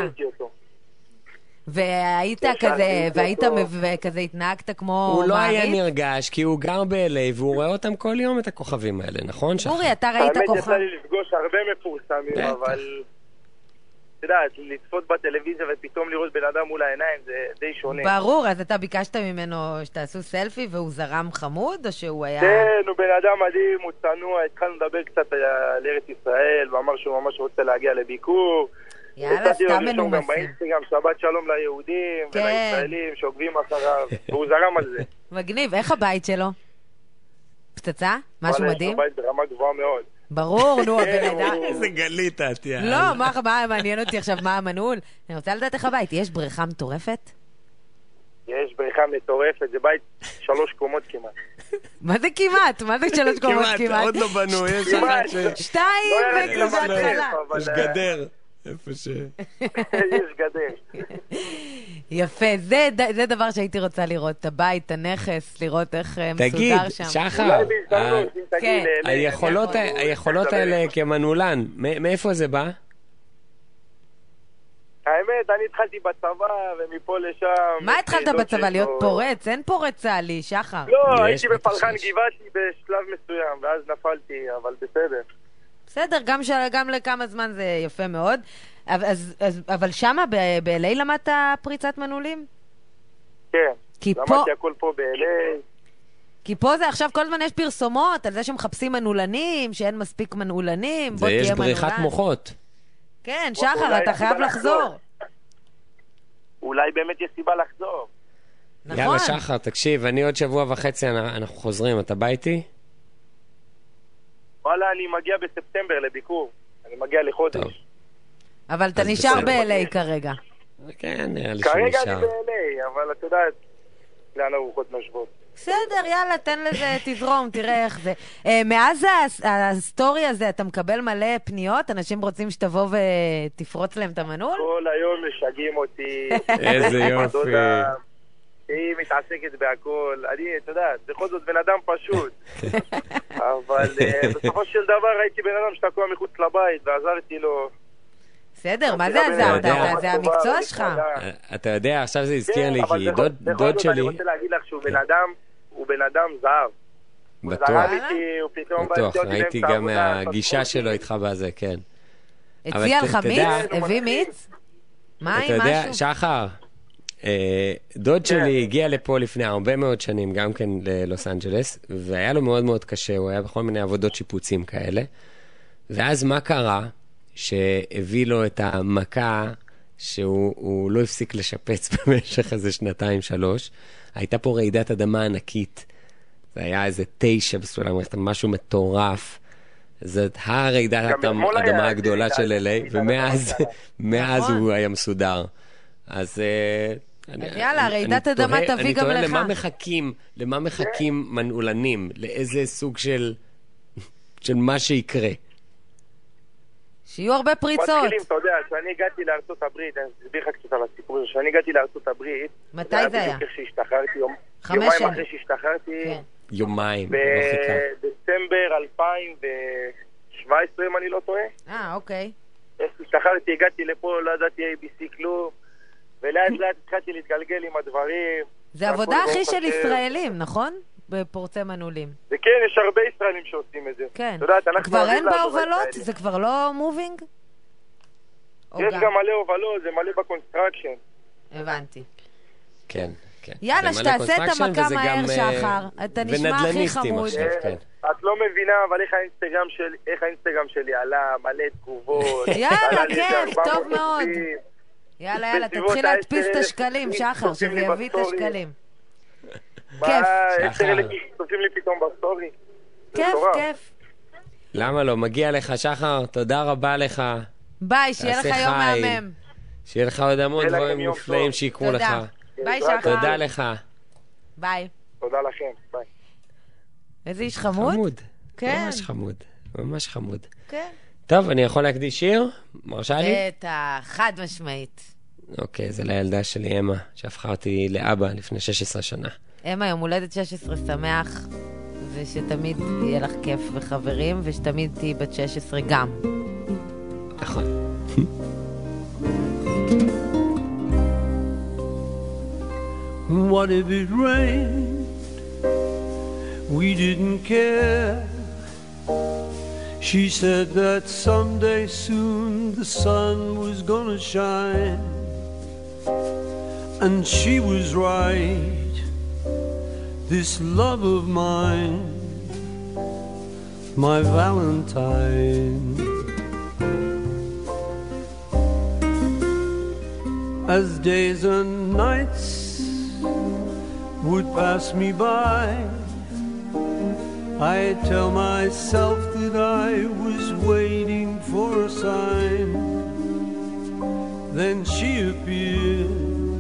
והיית כזה התנהגת כמו הוא לא היה נרגש, כי הוא גר ב-LA והוא רואה אותם כל יום את הכוכבים האלה, נכון? גורי, אתה ראית כוכב? האמת יצא לי לפגוש הרבה מפורסמים, אבל אתה יודע, לצפות בטלוויזיה ופתאום לראות בן אדם מול העיניים זה די שונה. ברור, אז אתה ביקשת ממנו שתעשו סלפי והוא זרם חמוד, או שהוא היה... כן, הוא בן אדם מדהים, הוא צנוע, התחלנו לדבר קצת על ארץ ישראל, ואמר שהוא ממש רוצה להגיע לביקור. יאללה, סתם מנומסים. גם באינסטגרם, שבת שלום ליהודים ולישראלים שעוקבים אחריו, והוא זרם על זה. מגניב, איך הבית שלו? פצצה? משהו מדהים? הבית ברמה גבוהה מאוד. ברור, נו, הבן אדם. איזה גלית את, יאללה. לא, מה מעניין אותי עכשיו, מה המנעול? אני רוצה לדעת איך הבית, יש בריכה מטורפת? יש בריכה מטורפת, זה בית 3 קומות כמעט. מה זה כמעט? מה זה 3 קומות כמעט? כמעט, עוד לא בנו, יש אחת 2 וכזה התחלה. יש גדר. איפה ש... יש גדר. יפה, זה דבר שהייתי רוצה לראות, את הבית, את הנכס, לראות איך מסודר שם. תגיד, שחר, היכולות האלה כמנעולן, מאיפה זה בא? האמת, אני התחלתי בצבא ומפה לשם... מה התחלת בצבא? להיות פורץ? אין פורץ צה"לי, שחר. לא, הייתי בפלחן גבעתי בשלב מסוים, ואז נפלתי, אבל בסדר. בסדר, גם לכמה זמן זה יפה מאוד. אבל שמה ב-LA למדת פריצת מנעולים? כן, למדתי הכל פה ב-LA. כי פה זה עכשיו כל הזמן יש פרסומות על זה שמחפשים מנעולנים, שאין מספיק מנעולנים, בוא תהיה מנעולן. זה יש בריחת מוחות. כן, שחר, אתה חייב לחזור. אולי באמת יש סיבה לחזור. נכון. יאללה, שחר, תקשיב, אני עוד שבוע וחצי אנחנו חוזרים, אתה בא איתי? וואלה, אני מגיע בספטמבר לביקור. אני מגיע לחודש. אבל אתה נשאר ב-LA כרגע. כן, נראה לי שנשאר. כרגע אני ב-LA, אבל אתה יודעת, לאן הרוחות נושבות. בסדר, יאללה, תן לזה, תזרום, תראה איך זה. מאז הסטורי הזה, אתה מקבל מלא פניות? אנשים רוצים שתבוא ותפרוץ להם את המנעול? כל היום משגעים אותי. איזה יופי. היא מתעסקת בהכל. אני, אתה יודע, בכל זאת בן אדם פשוט. אבל בסופו של דבר הייתי בן אדם שתקוע מחוץ לבית, ועזרתי לו. בסדר, מה זה עזרת? זה המקצוע שלך. אתה יודע, עכשיו זה הזכיר לי, כי דוד שלי... אני רוצה להגיד לך שהוא בן אדם זהב. בטוח, ראיתי גם מהגישה שלו איתך בזה, כן. הציע לך מיץ? הביא מיץ? מים, משהו? אתה יודע, שחר, דוד שלי הגיע לפה לפני הרבה מאוד שנים, גם כן ללוס אנג'לס, והיה לו מאוד מאוד קשה, הוא היה בכל מיני עבודות שיפוצים כאלה, ואז מה קרה? שהביא לו את המכה שהוא לא הפסיק לשפץ במשך איזה 2-3. הייתה פה רעידת אדמה ענקית. זה היה איזה 9 בסולם, משהו מטורף. זאת הרעידת אדמה הגדולה של LA, ומאז הוא היה מסודר. אז יאללה, רעידת אדמה תביא גם לך. אני תוהה למה מחכים מנעולנים, לאיזה סוג של מה שיקרה. שיהיו הרבה פריצות. מתחילים, אתה יודע, כשאני הגעתי לארצות הברית, אני אסביר לך קצת על הסיפור הזה, כשאני הגעתי לארצות הברית, מתי זה היה? שהשתחררתי, 5 שנים. יומיים אחרי שהשתחררתי, יומיים. בדצמבר 2017, אם אני לא טועה. אוקיי. השתחררתי, הגעתי לפה, לא ידעתי ABC כלום, ולאט לאט התחלתי להתגלגל עם הדברים. זה עבודה הכי של ישראלים, נכון? בפורצי מנעולים. זה כן, יש הרבה ישראלים שעושים את זה. כן. כבר אין בהובלות? זה כבר לא מובינג? יש גם מלא הובלות, זה מלא בקונסטרקשן. הבנתי. כן, כן. יאללה, שתעשה את המכה מהר, שחר. אתה נשמע הכי חמוד. את לא מבינה, אבל איך האינסטגרם שלי עלה, מלא תגובות. יאללה, כיף, טוב מאוד. יאללה, תתחיל להדפיס את השקלים, שחר, שזה יביא את השקלים. כיף. צופים לי פתאום בסטורי. כיף. למה לא? מגיע לך, שחר, תודה רבה לך. ביי, שיהיה לך יום מהמם. שיהיה לך עוד המון דברים מופלאים שיקרו לך. ביי, שחר. תודה לך. ביי. תודה לכם, ביי. איזה איש חמוד? חמוד. כן. ממש חמוד. ממש חמוד. כן. טוב, אני יכול להקדיש שיר? מרשה לי? בטח, חד משמעית. אוקיי, זה לילדה שלי, אמה, שהפכה אותי לאבא לפני 16 שנה. אמה, יום הולדת 16 שמח, ושתמיד יהיה לך כיף וחברים, ושתמיד תהי בת 16 גם. נכון. What if it rained? We didn't care. She said that someday soon the sun was gonna shine. And she was right. This love of mine, my Valentine. As days and nights would pass me by, I tell myself that I was waiting for a sign. Then she appeared,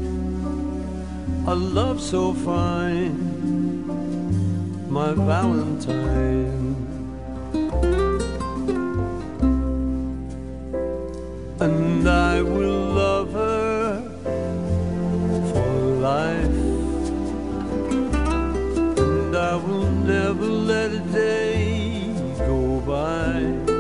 a love so fine, my Valentine. And I will love her for life. I will never let a day go by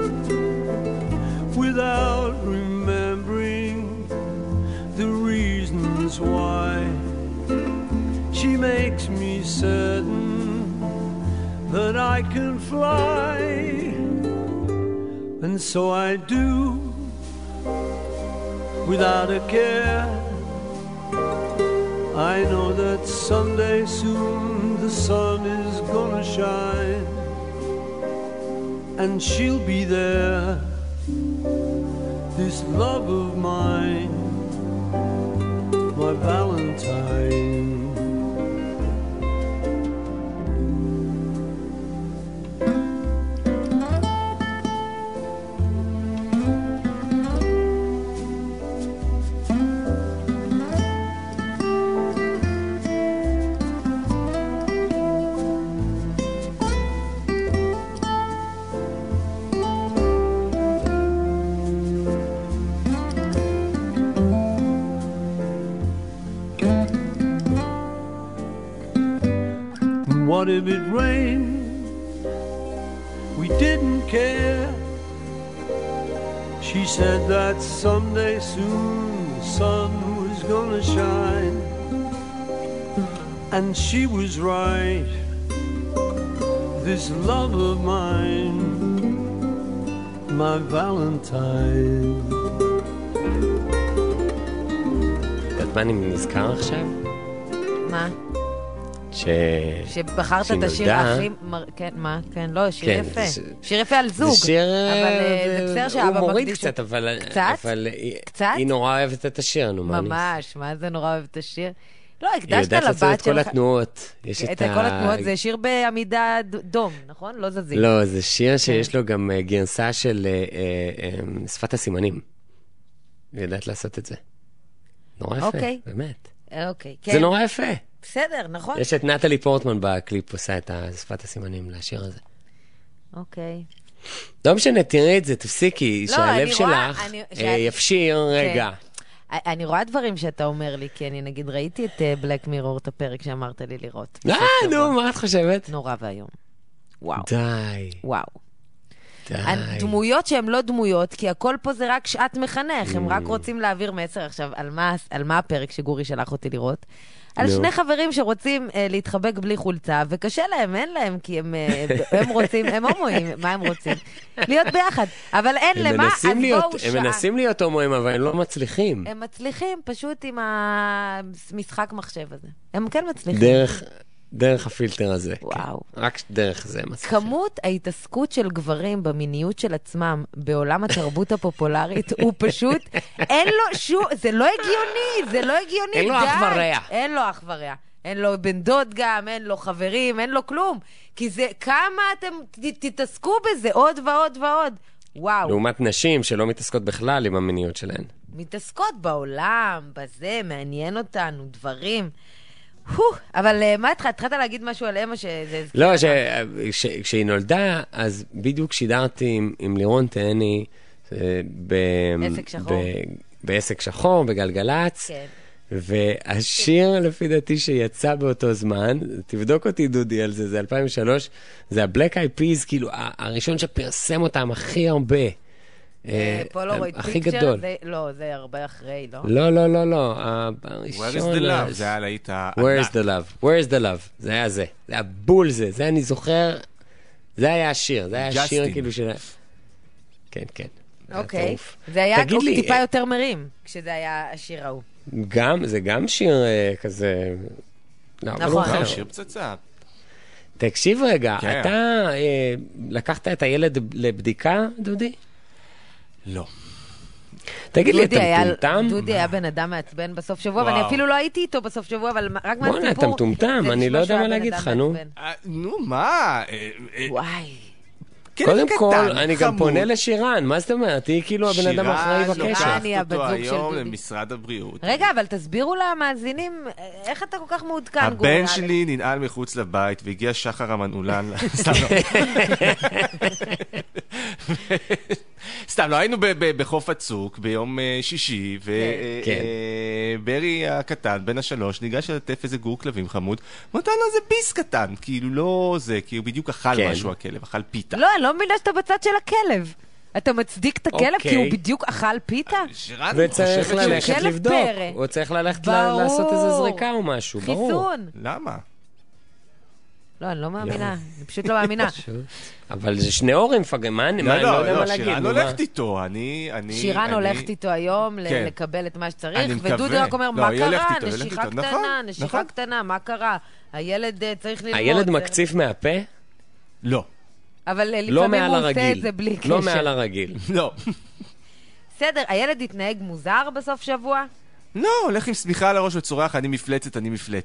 without remembering the reasons why. She makes me certain that I can fly, and so I do without a care. I know that someday soon the sun is gonna shine, and she'll be there, this love of mine, my Valentine. What if it rained? We didn't care. She said that someday soon the sun was gonna shine, and she was right. This love of mine, my Valentine. מה אני נזכר עכשיו? מה? שבחרת את השיר הכי... כן, מה? כן, לא, שיר יפה. שיר יפה על זוג. זה שיר... אבל זה בסדר שאבא מקדיש... הוא מוריד קצת, אבל... קצת? היא נורא אוהבת את השיר, נו, מה אני... ממש, מה זה נורא אוהבת את השיר? לא, הקדשת לבת שלך... היא יודעת לעשות את כל התנועות. את כל התנועות, זה שיר בעמידה דום, נכון? לא זזים. לא, זה שיר שיש לו גם גרסה של שפת הסימנים. היא יודעת לעשות את זה. נורא יפה, באמת. אוקיי, כן. זה נורא יפה. בסדר, נכון. יש את נטלי פורטמן בקליפ, עושה את שפת הסימנים לשיר הזה. אוקיי. לא משנה, תראי את זה, תפסיקי, שהלב שלך יפשיר רגע. אני רואה דברים שאתה אומר לי, כי אני נגיד ראיתי את בלק מירור, את הפרק שאמרת לי לראות. נו, מה את חושבת? נורא והיום. וואו. די. וואו. דמויות שהן לא דמויות, כי הכל פה זה רק שעת מחנך, הם רק רוצים להעביר מסר. עכשיו, על מה הפרק שגורי שלח אותי לראות? על שני חברים שרוצים להתחבק בלי חולצה, וקשה להם, אין להם, כי הם רוצים, הם הומואים, מה הם רוצים? להיות ביחד. אבל אין למה, אז בואו שעה. הם מנסים להיות הומואים, אבל הם לא מצליחים. הם מצליחים פשוט עם המשחק מחשב הזה. הם כן מצליחים. דרך הפילטר הזה. וואו. כן. רק דרך זה מצליחים. כמות ההתעסקות של גברים במיניות של עצמם בעולם התרבות הפופולרית, הוא פשוט, אין לו שום, זה לא הגיוני, זה לא הגיוני. אין לו אח ורע. אין לו אח ורע. אין לו בן דוד גם, אין לו חברים, אין לו כלום. כי זה, כמה אתם תתעסקו בזה, עוד ועוד ועוד. וואו. לעומת נשים שלא מתעסקות בכלל עם המיניות שלהן. מתעסקות בעולם, בזה, מעניין אותנו, דברים. אבל מה התחלת להגיד משהו על אמא שזה... לא, כשהיא נולדה, אז בדיוק שידרתי עם לירון תהני בעסק שחור, בגלגלץ, והשיר לפי דעתי שיצא באותו זמן, תבדוק אותי דודי על זה, זה 2003, זה ה-Black Eyed Peas, כאילו הראשון שפרסם אותם הכי הרבה. פולרויד פיקצ'ר, לא, זה הרבה אחרי, לא? לא, Where is the love? זה היה להיט Where is the love? זה היה זה. זה היה בול זה אני זוכר, זה היה השיר, זה היה השיר כאילו של... כן. אוקיי. זה היה טיפה יותר מרים, כשזה היה השיר ההוא. זה גם שיר כזה... נכון. שיר פצצה. תקשיב רגע, אתה לקחת את הילד לבדיקה, דודי? לא. תגיד לי, אתה מטומטם? דודי היה בן אדם מעצבן בסוף שבוע, ואני אפילו לא הייתי איתו בסוף שבוע, אבל רק מהסיפור... בוא'נה, אתה מטומטם, אני לא יודע מה להגיד לך, נו. נו, מה? וואי. קודם כל, אני גם פונה לשירן, מה זאת אומרת? היא כאילו הבן אדם האחראי בקשר. שירן היא הבת זוג של דודי. היום למשרד הבריאות. רגע, אבל תסבירו למאזינים, איך אתה כל כך מעודכן, גורי? הבן שלי ננעל מחוץ לבית, והגיע שחר המנעולן. סתם, לא, היינו בחוף הצוק ביום שישי, וברי הקטן, בן השלוש, ניגש ללטף איזה גור כלבים חמוד, ונתן לו איזה ביס קטן, כאילו לא זה, כי הוא בדיוק אכל משהו הכלב, אכל פיתה. לא, אני לא מבינה שאתה בצד של הכלב. אתה מצדיק את הכלב כי הוא בדיוק אכל פיתה? וצריך ללכת לבדוק. הוא צריך ללכת לעשות איזה זריקה או משהו, ברור. חיסון. למה? לא, אני לא מאמינה. אני פשוט לא מאמינה. אבל זה שני הורים פגעים, מה אני לא יודע מה להגיד. שירן הולכת איתו, שירן הולכת איתו היום לקבל את מה שצריך, ודודו רק אומר, מה קרה? נשיכה קטנה, מה קרה? הילד צריך ללמוד. הילד מקציף מהפה? לא. אבל לפעמים הוא עושה את זה בלי קשר. לא מעל הרגיל. לא. בסדר, הילד התנהג מוזר בסוף שבוע? לא, הולך עם סמיכה על הראש וצורח, אני מפלצת.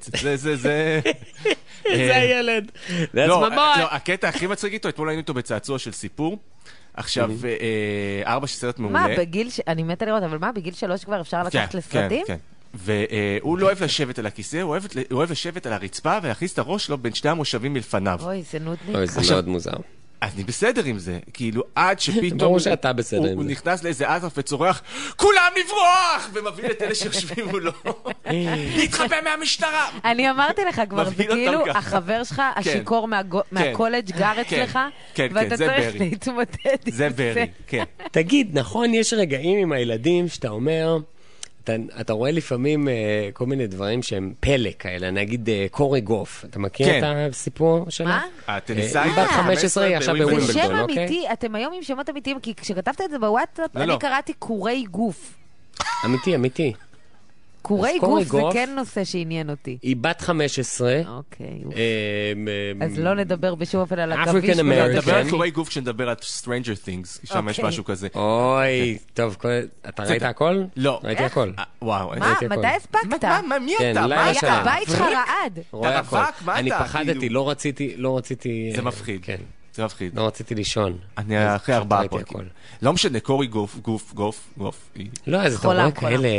זה הילד. לא, הקטע הכי מצחיק איתו, אתמול היינו איתו בצעצוע של סיפור. עכשיו, 4 סרט מעולה. מה, אני מתה לראות, אבל מה, בגיל 3 כבר אפשר לקחת לסרטים? כן. והוא לא אוהב לשבת על הכיסא, הוא אוהב לשבת על הרצפה ולהכניס את הראש שלו בין שני המושבים מלפניו. אוי, זה נודניק. אוי, זה מאוד מוזר. אני בסדר עם זה, כאילו עד שפתאום ברור שאתה בסדר עם זה. הוא נכנס לאיזה אטרף וצורח, כולם לברוח! ומביא את אלה שיושבים מולו. להתחבא מהמשטרה! אני אמרתי לך כבר, זה כאילו החבר שלך, השיקור מהקולג' גר אצלך, ואתה צריך להתמודד עם זה. זה ברי, כן. תגיד, נכון, יש רגעים עם הילדים שאתה אומר... אתה רואה לפעמים כל מיני דברים שהם פלא כאלה, נגיד קורי גוף. אתה מכיר את הסיפור שלה? מה? הטניסאי בת 15 היא עכשיו בווימבלדון, אוקיי? זה שם אמיתי, אתם היום עם שמות אמיתיים, כי כשכתבת את זה בוואטסאפ, אני קראתי קורי גוף. אמיתי. קורי גוף זה כן נושא שעניין אותי. היא בת 15. אוקיי. אז לא נדבר בשום אופן על הגביש. נדבר על קורי גוף כשנדבר על Stranger Things, שם יש משהו כזה. אוי, טוב, אתה ראית הכל? לא. ראיתי הכל. וואו. מתי הספקת? מי אתה? הבית שלך רעד. רואה הכל. אני פחדתי, לא רציתי... זה מפחיד. כן. זה מפחיד. לא רציתי לישון. אני אחרי 4 פרקים. לא משנה, קורי גוף. לא, אז אתה רואה כאלה...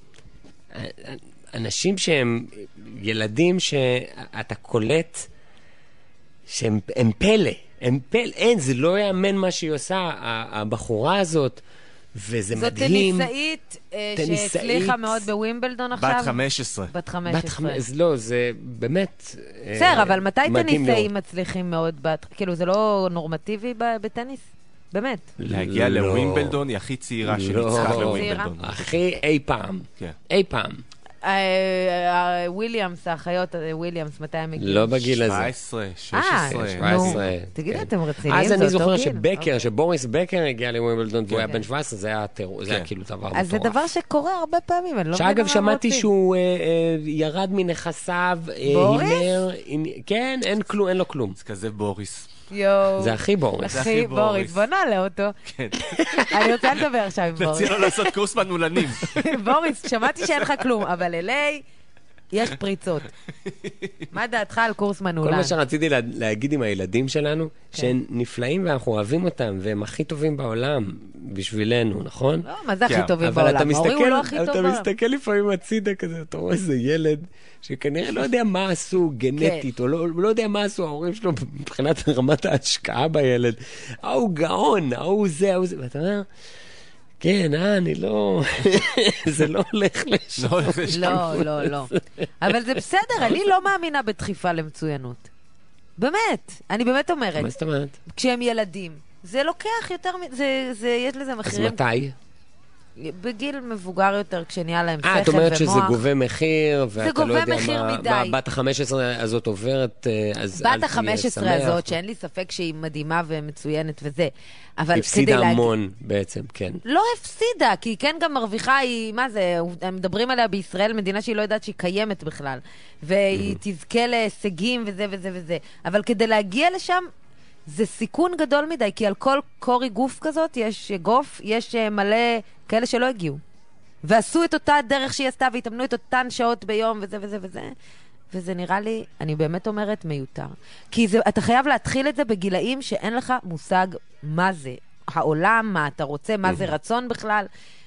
אנשים שהם ילדים שאתה קולט שהם פלא, אין, זה לא יאמן מה שהיא עושה, הבחורה הזאת וזה זאת מדהים. טניסאית שהצליחה מאוד בווימבלדון עכשיו. בת 15. בת 15. לא, זה באמת בסדר, אבל מתי טניסאים מצליחים מאוד? כאילו, זה לא נורמטיבי בטניס? באמת. להגיע לווימבלדון היא הכי צעירה שניצחה לווימבלדון. הכי אי פעם. אי פעם. וויליאמס, האחיות וויליאמס, מתי הם הגיעו? לא בגיל הזה. 17, 16. 17. תגידו, אתם רציניים? אז אני זוכר שבוריס בקר הגיע לווימבלדון והוא היה בן 17, זה היה כאילו דבר מטורף. אז זה דבר שקורה הרבה פעמים, אני לא מבינה מה שאגב, שמעתי שהוא ירד מנכסיו, הימר, כן, אין לו כלום. זה כזה בוריס. זה הכי בוריס. הכי בוריס, בוא נעלה אותו. כן. אני רוצה לדבר עכשיו עם בוריס. תציע לו לעשות קורס מנעולנים. בוריס, שמעתי שאין לך כלום, אבל אליי יש פריצות. מה דעתך על קורס מנעולן? כל מה שרציתי להגיד עם הילדים שלנו, שהם נפלאים ואנחנו אוהבים אותם, והם הכי טובים בעולם בשבילנו, נכון? לא, מה זה הכי טובים בעולם? ההורים הוא לא הכי טוב בעולם. אתה מסתכל לפעמים הצידה כזה, אתה רואה איזה ילד שכנראה לא יודע מה עשו גנטית, או לא יודע מה עשו ההורים שלו מבחינת רמת ההשקעה בילד. הוא גאון, הוא זה, ואתה אומר, כן, אני לא... זה לא הולך לשם. לא. אבל זה בסדר, אני לא מאמינה בדחיפה למצוינות. באמת, אני באמת אומרת. מה זאת אומרת? כשהם ילדים. זה לוקח יותר... יש לזה מחירים... אז מתי? בגיל מבוגר יותר, כשנהיה להם שכל ומוח. את אומרת שזה גובה מחיר, ואתה לא יודע מה בת ה-15 הזאת עוברת, אז בת ה-15 הזאת, שאין לי ספק שהיא מדהימה ומצוינת וזה. הפסידה המון בעצם, כן. לא הפסידה, כי היא כן גם מרוויחה, מה זה, הם מדברים עליה בישראל, מדינה שהיא לא יודעת שהיא קיימת בכלל. והיא תזכה להישגים וזה וזה וזה. אבל כדי להגיע לשם, זה סיכון גדול מדי, כי על כל קורי גוף כזאת יש מלא כאלה שלא הגיעו. ועשו את אותה דרך שהיא עשתה, והתאמנו את אותן שעות ביום, וזה וזה וזה. וזה נראה לי, אני באמת אומרת, מיותר. כי אתה חייב להתחיל את זה בגילאים שאין לך מושג מה זה העולם, מה אתה רוצה, מה זה רצון בכלל.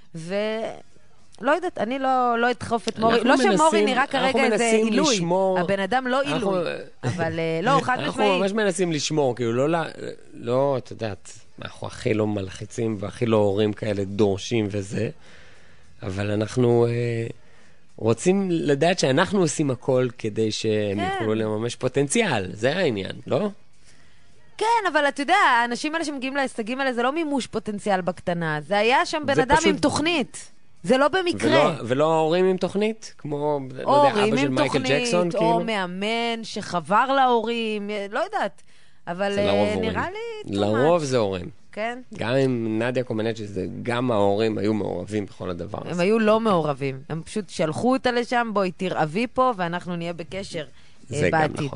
לא יודעת, אני לא אדחוף את מורי. לא שמורי נראה כרגע איזה עילוי. הבן אדם לא עילוי. אבל לא, חד משמעית. אנחנו ממש מנסים לשמור, כאילו לא, את יודעת, אנחנו הכי לא מלחיצים והכי לא הורים כאלה דורשים וזה, אבל אנחנו רוצים לדעת שאנחנו עושים הכל כדי שהם יוכלו לממש פוטנציאל. זה העניין, לא? כן, אבל אתה יודע, האנשים האלה שמגיעים להישגים האלה, זה לא מימוש פוטנציאל בקטנה. זה היה שם בן אדם עם תוכנית. זה לא במקרה. ולא ההורים עם תוכנית? כמו, לא יודע, אבא של מייקל ג'קסון, כאילו? או מאמן שחבר להורים, לא יודעת. אבל נראה לי... לרוב זה הורים. כן? גם עם נדיה קומנצ'י, גם ההורים היו מעורבים בכל הדבר הזה. הם היו לא מעורבים. הם פשוט שלחו אותה לשם, בואי תרעבי פה, ואנחנו נהיה בקשר בעתיד. זה גם נכון.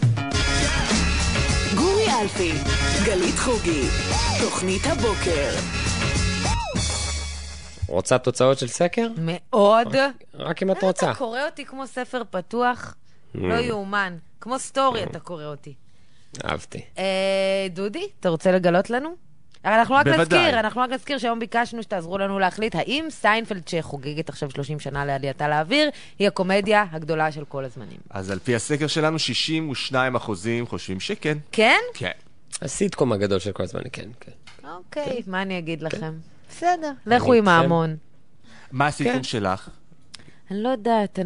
גורי אלפי, גלית חוגי, תוכנית הבוקר. רוצה תוצאות של סקר? מאוד. רק אם את רוצה. אתה קורא אותי כמו ספר פתוח? לא יאומן. כמו סטורי אתה קורא אותי. אהבתי. דודי, אתה רוצה לגלות לנו? אנחנו רק נזכיר שהיום ביקשנו שתעזרו לנו להחליט האם סיינפלד שחוגגת עכשיו 30 שנה לעלייתה לאוויר, היא הקומדיה הגדולה של כל הזמנים. אז על פי הסקר שלנו 62% חושבים שכן. כן? כן. הסיטקום הגדול של כל הזמנים, כן. אוקיי, מה אני אגיד לכם? בסדר, לכו עם ההמון. מה הסיטקום שלך? אני לא יודעת.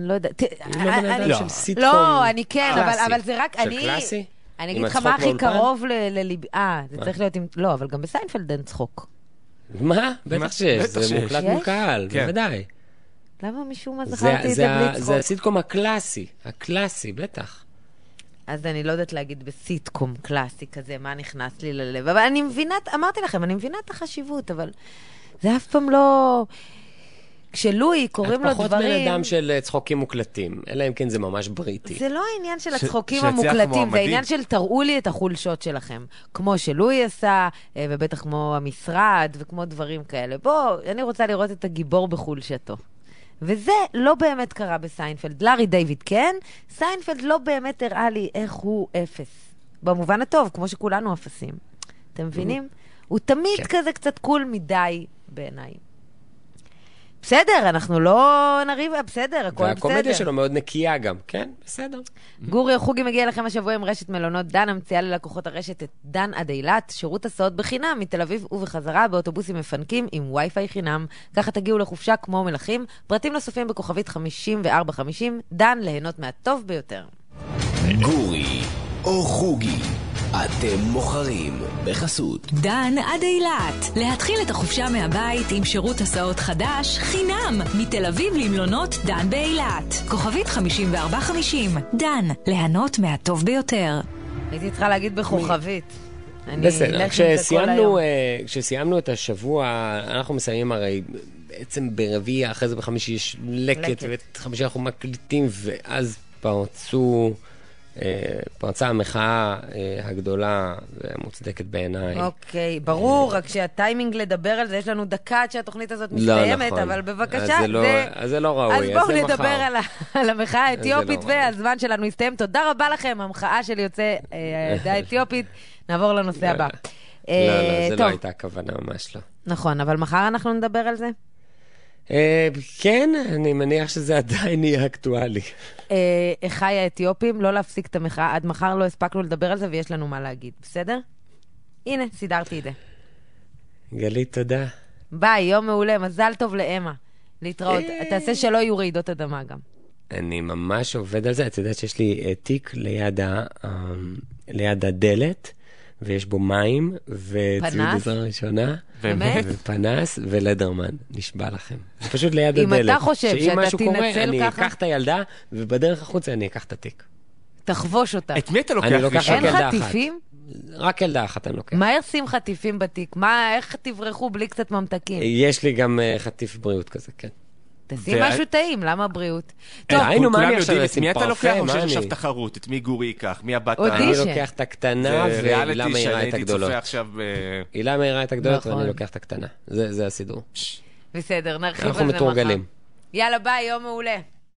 לא, אני כן, אבל זה רק אני... של קלאסי? אני אגיד לך מה הכי קרוב לליבי... זה צריך להיות עם... לא, אבל גם בסיינפלד אין צחוק. מה? בטח שיש, זה מוקלט מול קהל, בוודאי. למה משום מה זכרתי את זה בלי צחוק? זה הסיטקום הקלאסי, בטח. אז אני לא יודעת להגיד בסיטקום קלאסי כזה, מה נכנס לי ללב. אבל אני מבינה, אמרתי לכם, אני מבינה את החשיבות, אבל זה אף פעם לא... כשלואי קוראים לו דברים... את פחות בן אדם של צחוקים מוקלטים, אלא אם כן זה ממש בריטי. זה לא העניין של הצחוקים המוקלטים, זה העניין של תראו לי את החולשות שלכם. כמו שלואי עשה, ובטח כמו המשרד, וכמו דברים כאלה. אני רוצה לראות את הגיבור בחולשתו. וזה לא באמת קרה בסיינפלד. לארי דיוויד כן, סיינפלד לא באמת הראה לי איך הוא אפס. במובן הטוב, כמו שכולנו אפסים. אתם מבינים? הוא תמיד כזה קצת קול מדי בעיניי. בסדר, אנחנו לא נריב, בסדר, הכל בסדר. והקומדיה שלו מאוד נקייה גם, כן? בסדר. גורי חוגי מגיע לכם השבוע עם רשת מלונות דן, המציעה ללקוחות הרשת את דן עד אילת, שירות הסעות בחינם מתל אביב ובחזרה באוטובוסים מפנקים עם וי-פיי חינם. ככה תגיעו לחופשה כמו מלכים. פרטים נוספים בכוכבית 5450, דן, ליהנות מהטוב ביותר. גורי או חוגי, אתם מוכרים בחסות דן עד אילת. להתחיל את החופשה מהבית עם שירות הסעות חדש חינם מתל אביב למלונות דן באילת. כוכבית 5450. דן, ליהנות מהטוב ביותר. הייתי צריכה להגיד בכוכבית. בסדר, כשסיימנו את השבוע, אנחנו מסיימים הרי בעצם ברביעי, אחרי זה בחמישי יש לקט, ובחמישי אנחנו מקליטים, ואז פרצה המחאה הגדולה והמוצדקת בעיניי. אוקיי, ברור, רק שהטיימינג לדבר על זה, יש לנו דקה עד שהתוכנית הזאת מסתיימת, אבל בבקשה, אז זה לא ראוי, אז בואו נדבר על המחאה האתיופית, והזמן שלנו יסתיים. תודה רבה לכם, המחאה של יוצאי העדה האתיופית. נעבור לנושא הבא. לא, זה לא הייתה הכוונה, ממש לא. נכון, אבל מחר אנחנו נדבר על זה? כן, אני מניח שזה עדיין יהיה אקטואלי. אחי האתיופים, לא להפסיק את המחאה, עד מחר לא הספקנו לדבר על זה ויש לנו מה להגיד, בסדר? הנה, סידרתי את זה. גלית, תודה. ביי, יום מעולה, מזל טוב לאמה. להתראות, תעשה שלא יהיו רעידות אדמה גם. אני ממש עובד על זה, את יודעת שיש לי תיק ליד הדלת, ויש בו מים, וציוד עזרה ראשונה, ופנס, ולדרמן, נשבע לכם. זה פשוט ליד הדלת. אם אתה חושב שאתה תנצל ככה... אני אקח את הילדה, ובדרך החוצה אני אקח את התיק. תחבוש אותה. את מי אתה לוקח? אין חטיפים? רק ילדה אחת אני לוקח. מה ישים חטיפים בתיק? איך תברחו בלי קצת ממתקים? יש לי גם חטיף בריאות כזה, כן. תשים משהו טעים, למה בריאות? היינו, מה אני עכשיו את מי אתה לוקח? או שיש עכשיו תחרות? את מי גורי ייקח? מי הבת? אני לוקח את הקטנה, והילה מהירה את הגדולות. הילה מהירה את הגדולות, ואני לוקח את הקטנה. זה הסידור. בסדר, נרחיב על זה מחר. אנחנו מתורגלים. יאללה, ביי, יום מעולה.